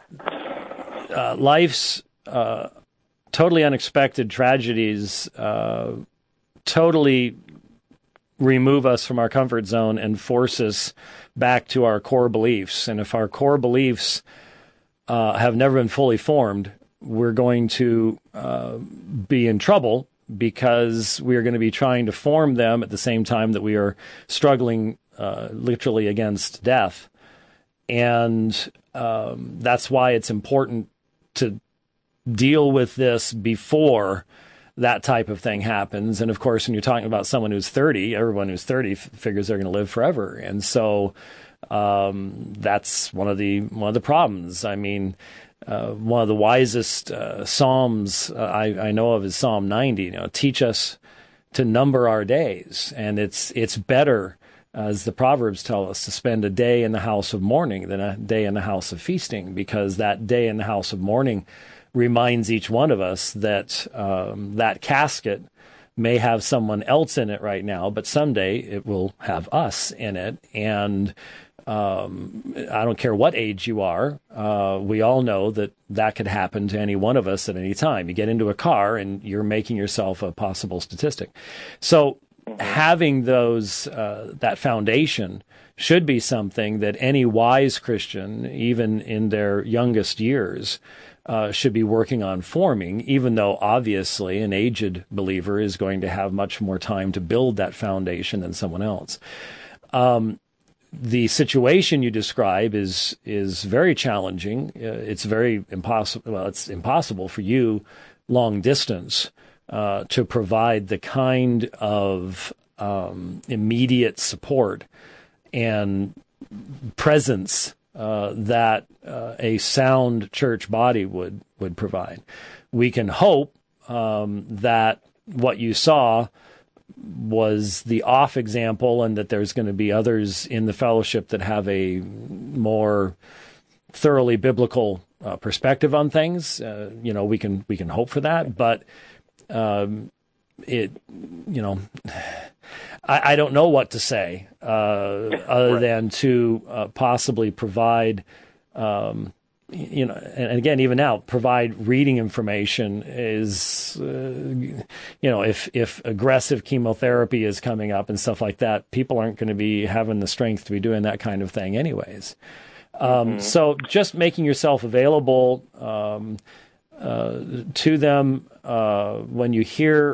life's totally unexpected tragedies totally remove us from our comfort zone and force us back to our core beliefs. And if our core beliefs have never been fully formed, we're going to be in trouble, because we are going to be trying to form them at the same time that we are struggling literally against death. And that's why it's important to deal with this before that type of thing happens. And of course, when you're talking about someone who's 30, everyone who's 30 figures they're going to live forever. And so that's one of the problems. I mean, one of the wisest Psalms I know of is Psalm 90. You know, teach us to number our days. And it's better, as the Proverbs tell us, to spend a day in the house of mourning than a day in the house of feasting, because that day in the house of mourning reminds each one of us that that casket may have someone else in it right now, but someday it will have us in it. And I don't care what age you are, we all know that could happen to any one of us at any time. You get into a car and you're making yourself a possible statistic. So having those that foundation should be something that any wise Christian, even in their youngest years, should be working on forming, even though obviously an aged believer is going to have much more time to build that foundation than someone else. The situation you describe is very challenging. It's very impossible. Well, it's impossible for you, long distance, to provide the kind of immediate support and presence that a sound church body would provide. We can hope that what you saw was the off example, and that there's going to be others in the fellowship that have a more thoroughly biblical perspective on things. You know, we can hope for that, but it, you know, I don't know what to say other than to possibly provide, you know, and again, even now, provide reading information is, you know, if aggressive chemotherapy is coming up and stuff like that, people aren't going to be having the strength to be doing that kind of thing anyways. So just making yourself available to them when you hear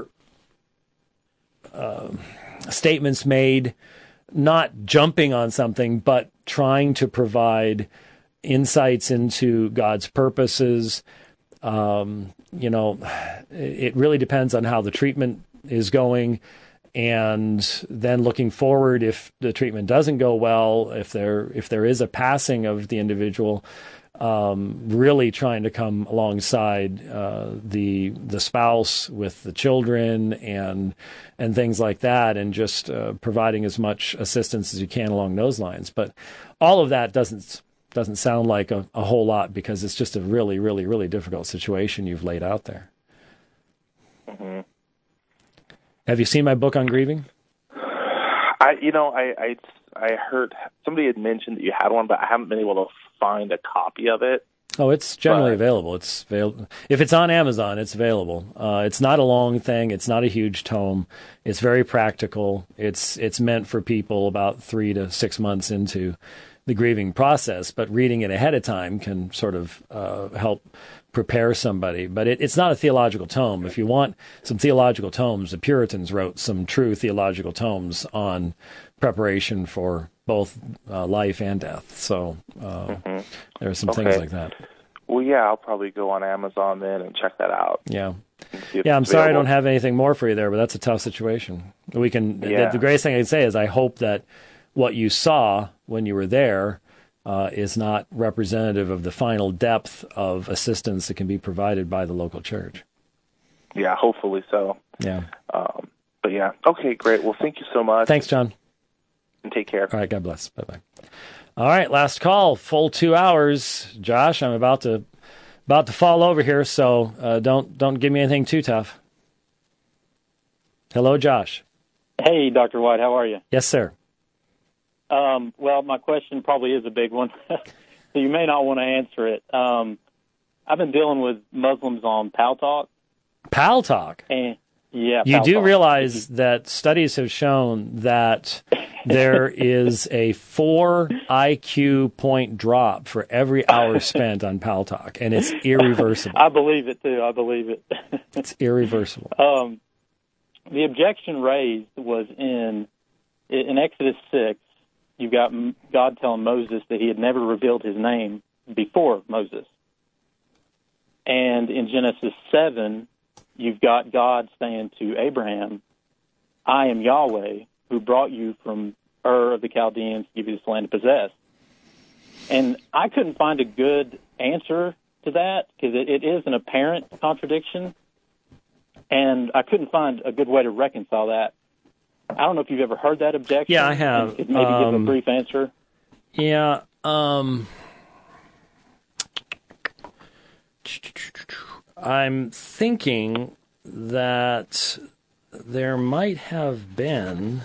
statements made, not jumping on something, but trying to provide insights into God's purposes. You know, it really depends on how the treatment is going. And then looking forward, if the treatment doesn't go well, if there is a passing of the individual, really trying to come alongside the spouse with the children and things like that, and just providing as much assistance as you can along those lines. But all of that doesn't sound like a whole lot, because it's just a really, really, really difficult situation you've laid out there. Mm-hmm. Have you seen my book on grieving? I heard somebody had mentioned that you had one, but I haven't been able to find a copy of it. Oh, it's generally available. It's available. If it's on Amazon, it's available. It's not a long thing. It's not a huge tome. It's very practical. It's meant for people about 3 to 6 months into the grieving process, but reading it ahead of time can sort of help prepare somebody. But it's not a theological tome. If you want some theological tomes, the Puritans wrote some true theological tomes on preparation for both life and death. So there are some things like that. Well, yeah, I'll probably go on Amazon then and check that out. Yeah. Yeah, I'm sorry I don't have anything more for you there, but that's a tough situation. The greatest thing I can say is I hope that what you saw when you were there is not representative of the final depth of assistance that can be provided by the local church. Yeah, hopefully so. Yeah. But yeah, okay, great. Well, thank you so much. Thanks, John. And take care. All right, God bless. Bye-bye. All right, last call, full 2 hours. Josh, I'm about to fall over here, so don't give me anything too tough. Hello, Josh. Hey, Dr. White, how are you? Yes, sir. Well, my question probably is a big one, so you may not want to answer it. I've been dealing with Muslims on Paltalk. Paltalk? And, yeah, you Paltalk. do realize that studies have shown that there is a 4 IQ point drop for every hour spent on Paltalk, and it's irreversible. I believe it, too. I believe it. It's irreversible. The objection raised was in Exodus 6. You've got God telling Moses that he had never revealed his name before Moses. And in Genesis 7, you've got God saying to Abraham, I am Yahweh, who brought you from Ur of the Chaldeans to give you this land to possess. And I couldn't find a good answer to that, because it is an apparent contradiction. And I couldn't find a good way to reconcile that. I don't know if you've ever heard that objection. Yeah, I have. Could maybe give a brief answer. Yeah. I'm thinking that there might have been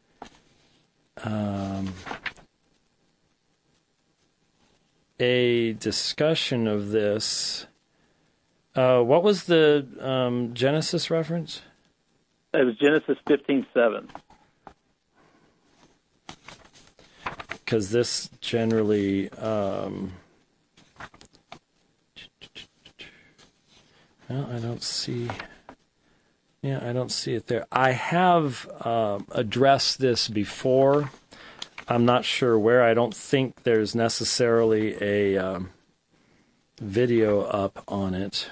a discussion of this. What was the Genesis reference? It was Genesis 15:7. Because this generally, well, I don't see. Yeah, I don't see it there. I have addressed this before. I'm not sure where. I don't think there's necessarily a video up on it.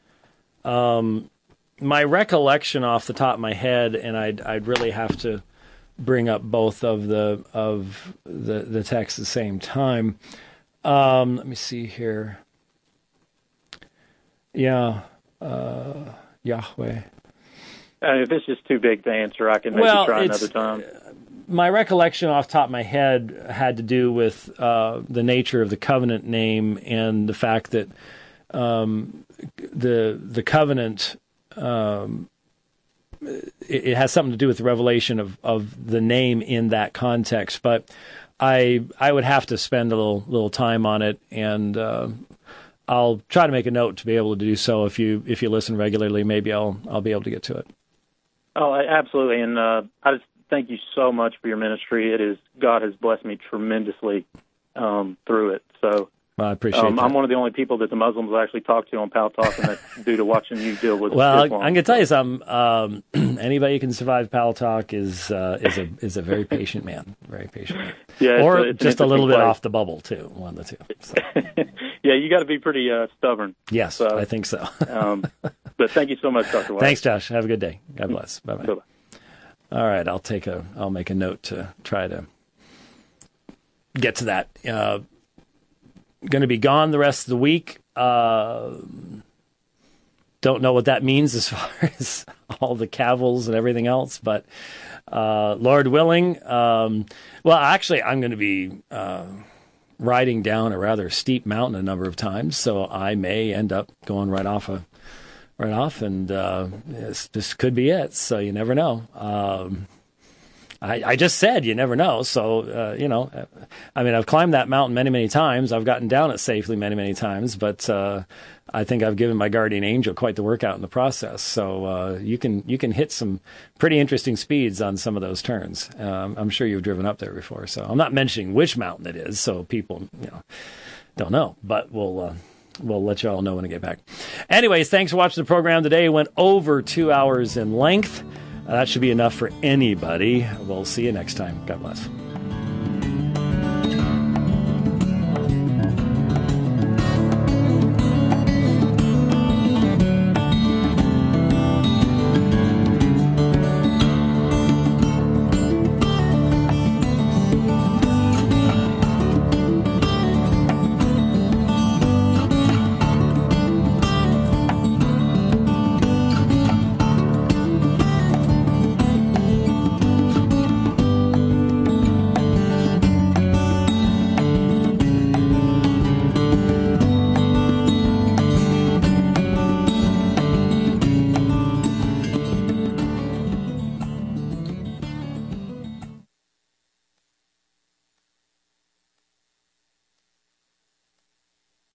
My recollection off the top of my head, and I'd really have to bring up both of the texts at the same time. Let me see here. Yeah, Yahweh. If it's just too big to answer, I can maybe try another time. My recollection off the top of my head had to do with the nature of the covenant name and the fact that the covenant, it has something to do with the revelation of the name in that context. But I would have to spend a little time on it, and I'll try to make a note to be able to do so. If you listen regularly, maybe I'll be able to get to it. Oh, absolutely. And I just thank you so much for your ministry. God has blessed me tremendously through it. So I appreciate that. I'm one of the only people that the Muslims actually talk to on Paltalk, and that's due to watching you deal with Well, Islam. I'm going to tell you something. Anybody who can survive Paltalk is a very patient man. Very patient man. Yeah, or it's just a little bit place. off the bubble, too. One of the two. So. Yeah, you got to be pretty stubborn. Yes, so, I think so. But thank you so much, Dr. White. Thanks, Josh. Have a good day. God bless. Bye-bye. Bye-bye. All right, I'll make a note to try to get to that. going to be gone the rest of the week. Don't know what that means as far as all the cavils and everything else, but Lord willing, well, actually, I'm going to be riding down a rather steep mountain a number of times, so I may end up going right off, and this could be it. So you never know. I just said you never know. So, I mean, I've climbed that mountain many, many times. I've gotten down it safely many, many times. But I think I've given my guardian angel quite the workout in the process. So you can hit some pretty interesting speeds on some of those turns. I'm sure you've driven up there before. So I'm not mentioning which mountain it is, so people don't know. But we'll let you all know when I get back. Anyways, thanks for watching the program today. It went over 2 hours in length. That should be enough for anybody. We'll see you next time. God bless.